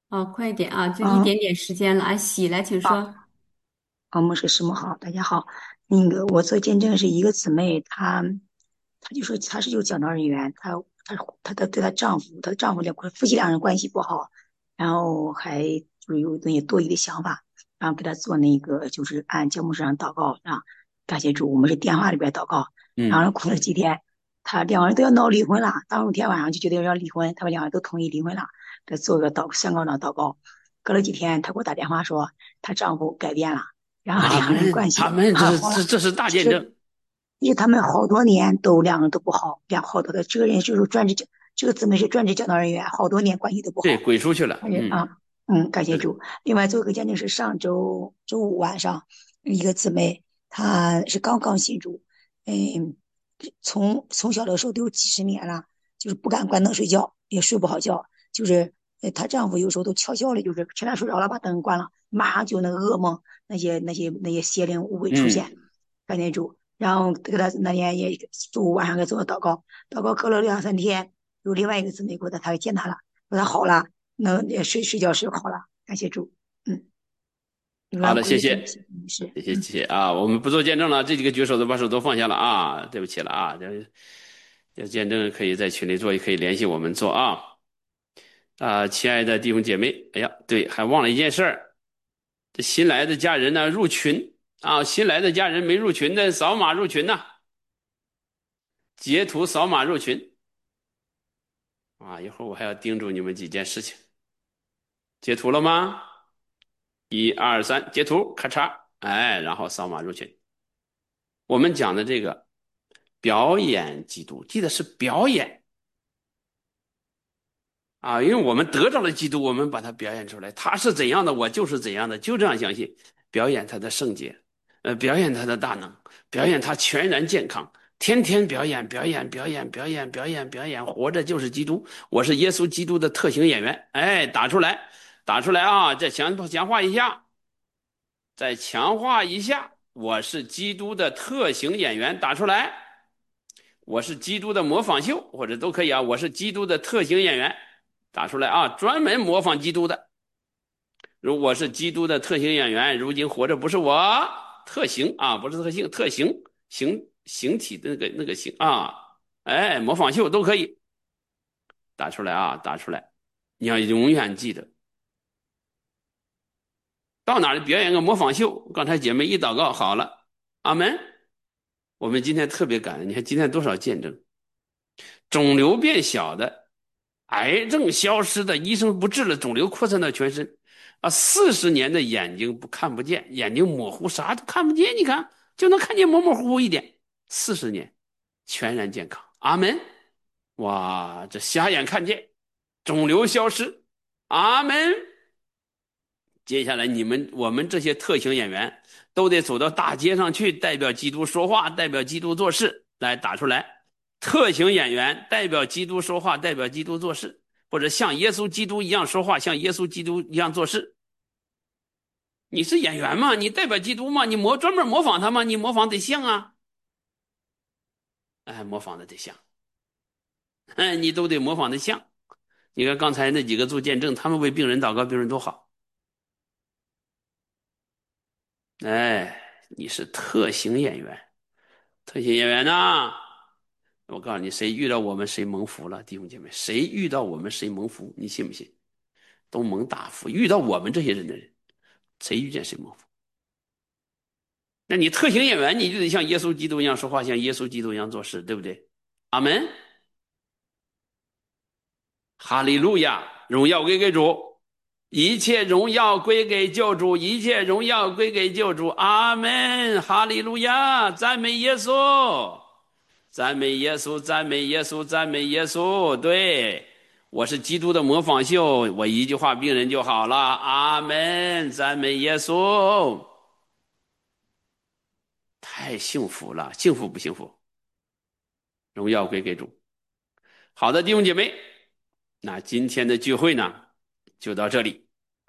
快一点啊，就一嗯， 点点时间了。喜来，请说。 牧师师母好，大家好。我做见证是一个姊妹，她就说她是有讲道人员，她对她丈夫夫妻两人关系不好，然后还就是有那些多疑的想法，然后给她做那个就是按节目上祷告，啊，感谢主，我们是电话里边祷告，然后哭了几天，他两个人都要闹离婚了，当天晚上就决定要离婚，他们两个都同意离婚了，给做个宣告上祷告。隔了几天，她给我打电话说，她丈夫改变了。然后阿两个人门， 关系阿门， 好了。 这是大其实， 见证。 因为他们好多年都两个人都不好，好多的这个人就是专职，这个姊妹是专职讲道人员，好多年关系都不对， 好。 滚出去了。 感谢主。另外做个见证是上周五晚上，一个姊妹她是刚刚信主，嗯，从小的时候都有几十年了，就是不敢关灯睡觉，也睡不好觉，就是她丈夫有时候都悄悄的，就是趁她睡着了把灯关了，马上就那个噩梦，那些邪灵无鬼出现，感谢主。然后给她那天也周五晚上给做了祷告，祷告隔了2、3天，有另外一个姊妹给我她见她了，说她好了。能睡觉睡好了，感谢主。 好的，谢谢， 是， 谢谢啊！我们不做见证了，这几个举手的把手都放下了啊！对不起了啊，这见证可以在群里做，也可以联系我们做啊。亲爱的弟兄姐妹，哎呀，对，还忘了一件事儿，这新来的家人呢入群啊，新来的家人没入群的扫码入群呐，截图扫码入群啊！一会儿我还要叮嘱你们几件事情，截图了吗？1、2、3，截图，咔嚓，哎，然后扫码入群。我们讲的这个表演基督，记得是表演啊，因为我们得着了基督，我们把它表演出来，他是怎样的，我就是怎样的，就这样相信，表演他的圣洁，表演他的大能，表演他全然健康，天天表演，表演，表演，表演，表演，表演，活着就是基督，我是耶稣基督的特型演员，哎，打出来，打出来啊，再强化一下，再强化一下，我是基督的特型演员，打出来。我是基督的模仿秀，或者都可以啊。我是基督的特型演员，打出来啊，专门模仿基督的。如我是基督的特型演员，如今活着不是我特型啊，不是特性，特型形体的那个形啊，哎，模仿秀都可以打出来啊，打出来。你要永远记得，到哪里表演个模仿秀。刚才姐妹一祷告好了，阿门。我们今天特别感恩，你看今天多少见证。肿瘤变小的，癌症消失的，医生不治了，肿瘤扩散到全身啊，40年的眼睛看不见，眼睛模糊，啥都看不见，你看就能看见模模糊糊一点，40年全然健康，阿门。哇，这瞎眼看见，肿瘤消失，阿门。接下来我们这些特型演员都得走到大街上去，代表基督说话，代表基督做事，来打出来。特型演员代表基督说话，代表基督做事，或者像耶稣基督一样说话，像耶稣基督一样做事。你是演员吗？你代表基督吗？你专门模仿他吗？你模仿得像啊，哎，模仿的得像，哎，你都得模仿的像。你看刚才那几个做见证，他们为病人祷告，病人多好。哎，你是特型演员，特型演员呐！我告诉你，谁遇到我们谁蒙福了，弟兄姐妹，谁遇到我们谁蒙福，你信不信？都蒙大福。遇到我们这些人的人，谁遇见谁蒙福。那你特型演员，你就得像耶稣基督一样说话，像耶稣基督一样做事，对不对？阿门，哈利路亚，荣耀归给主，一切荣耀归给救主，一切荣耀归给救主，阿门，哈利路亚，赞美耶稣，赞美耶稣，赞美耶稣，赞美耶稣。对，我是基督的模仿秀，我一句话病人就好了，阿门，赞美耶稣。太幸福了，幸福不幸福？荣耀归给主。好的，弟兄姐妹，那今天的聚会呢，就到这里。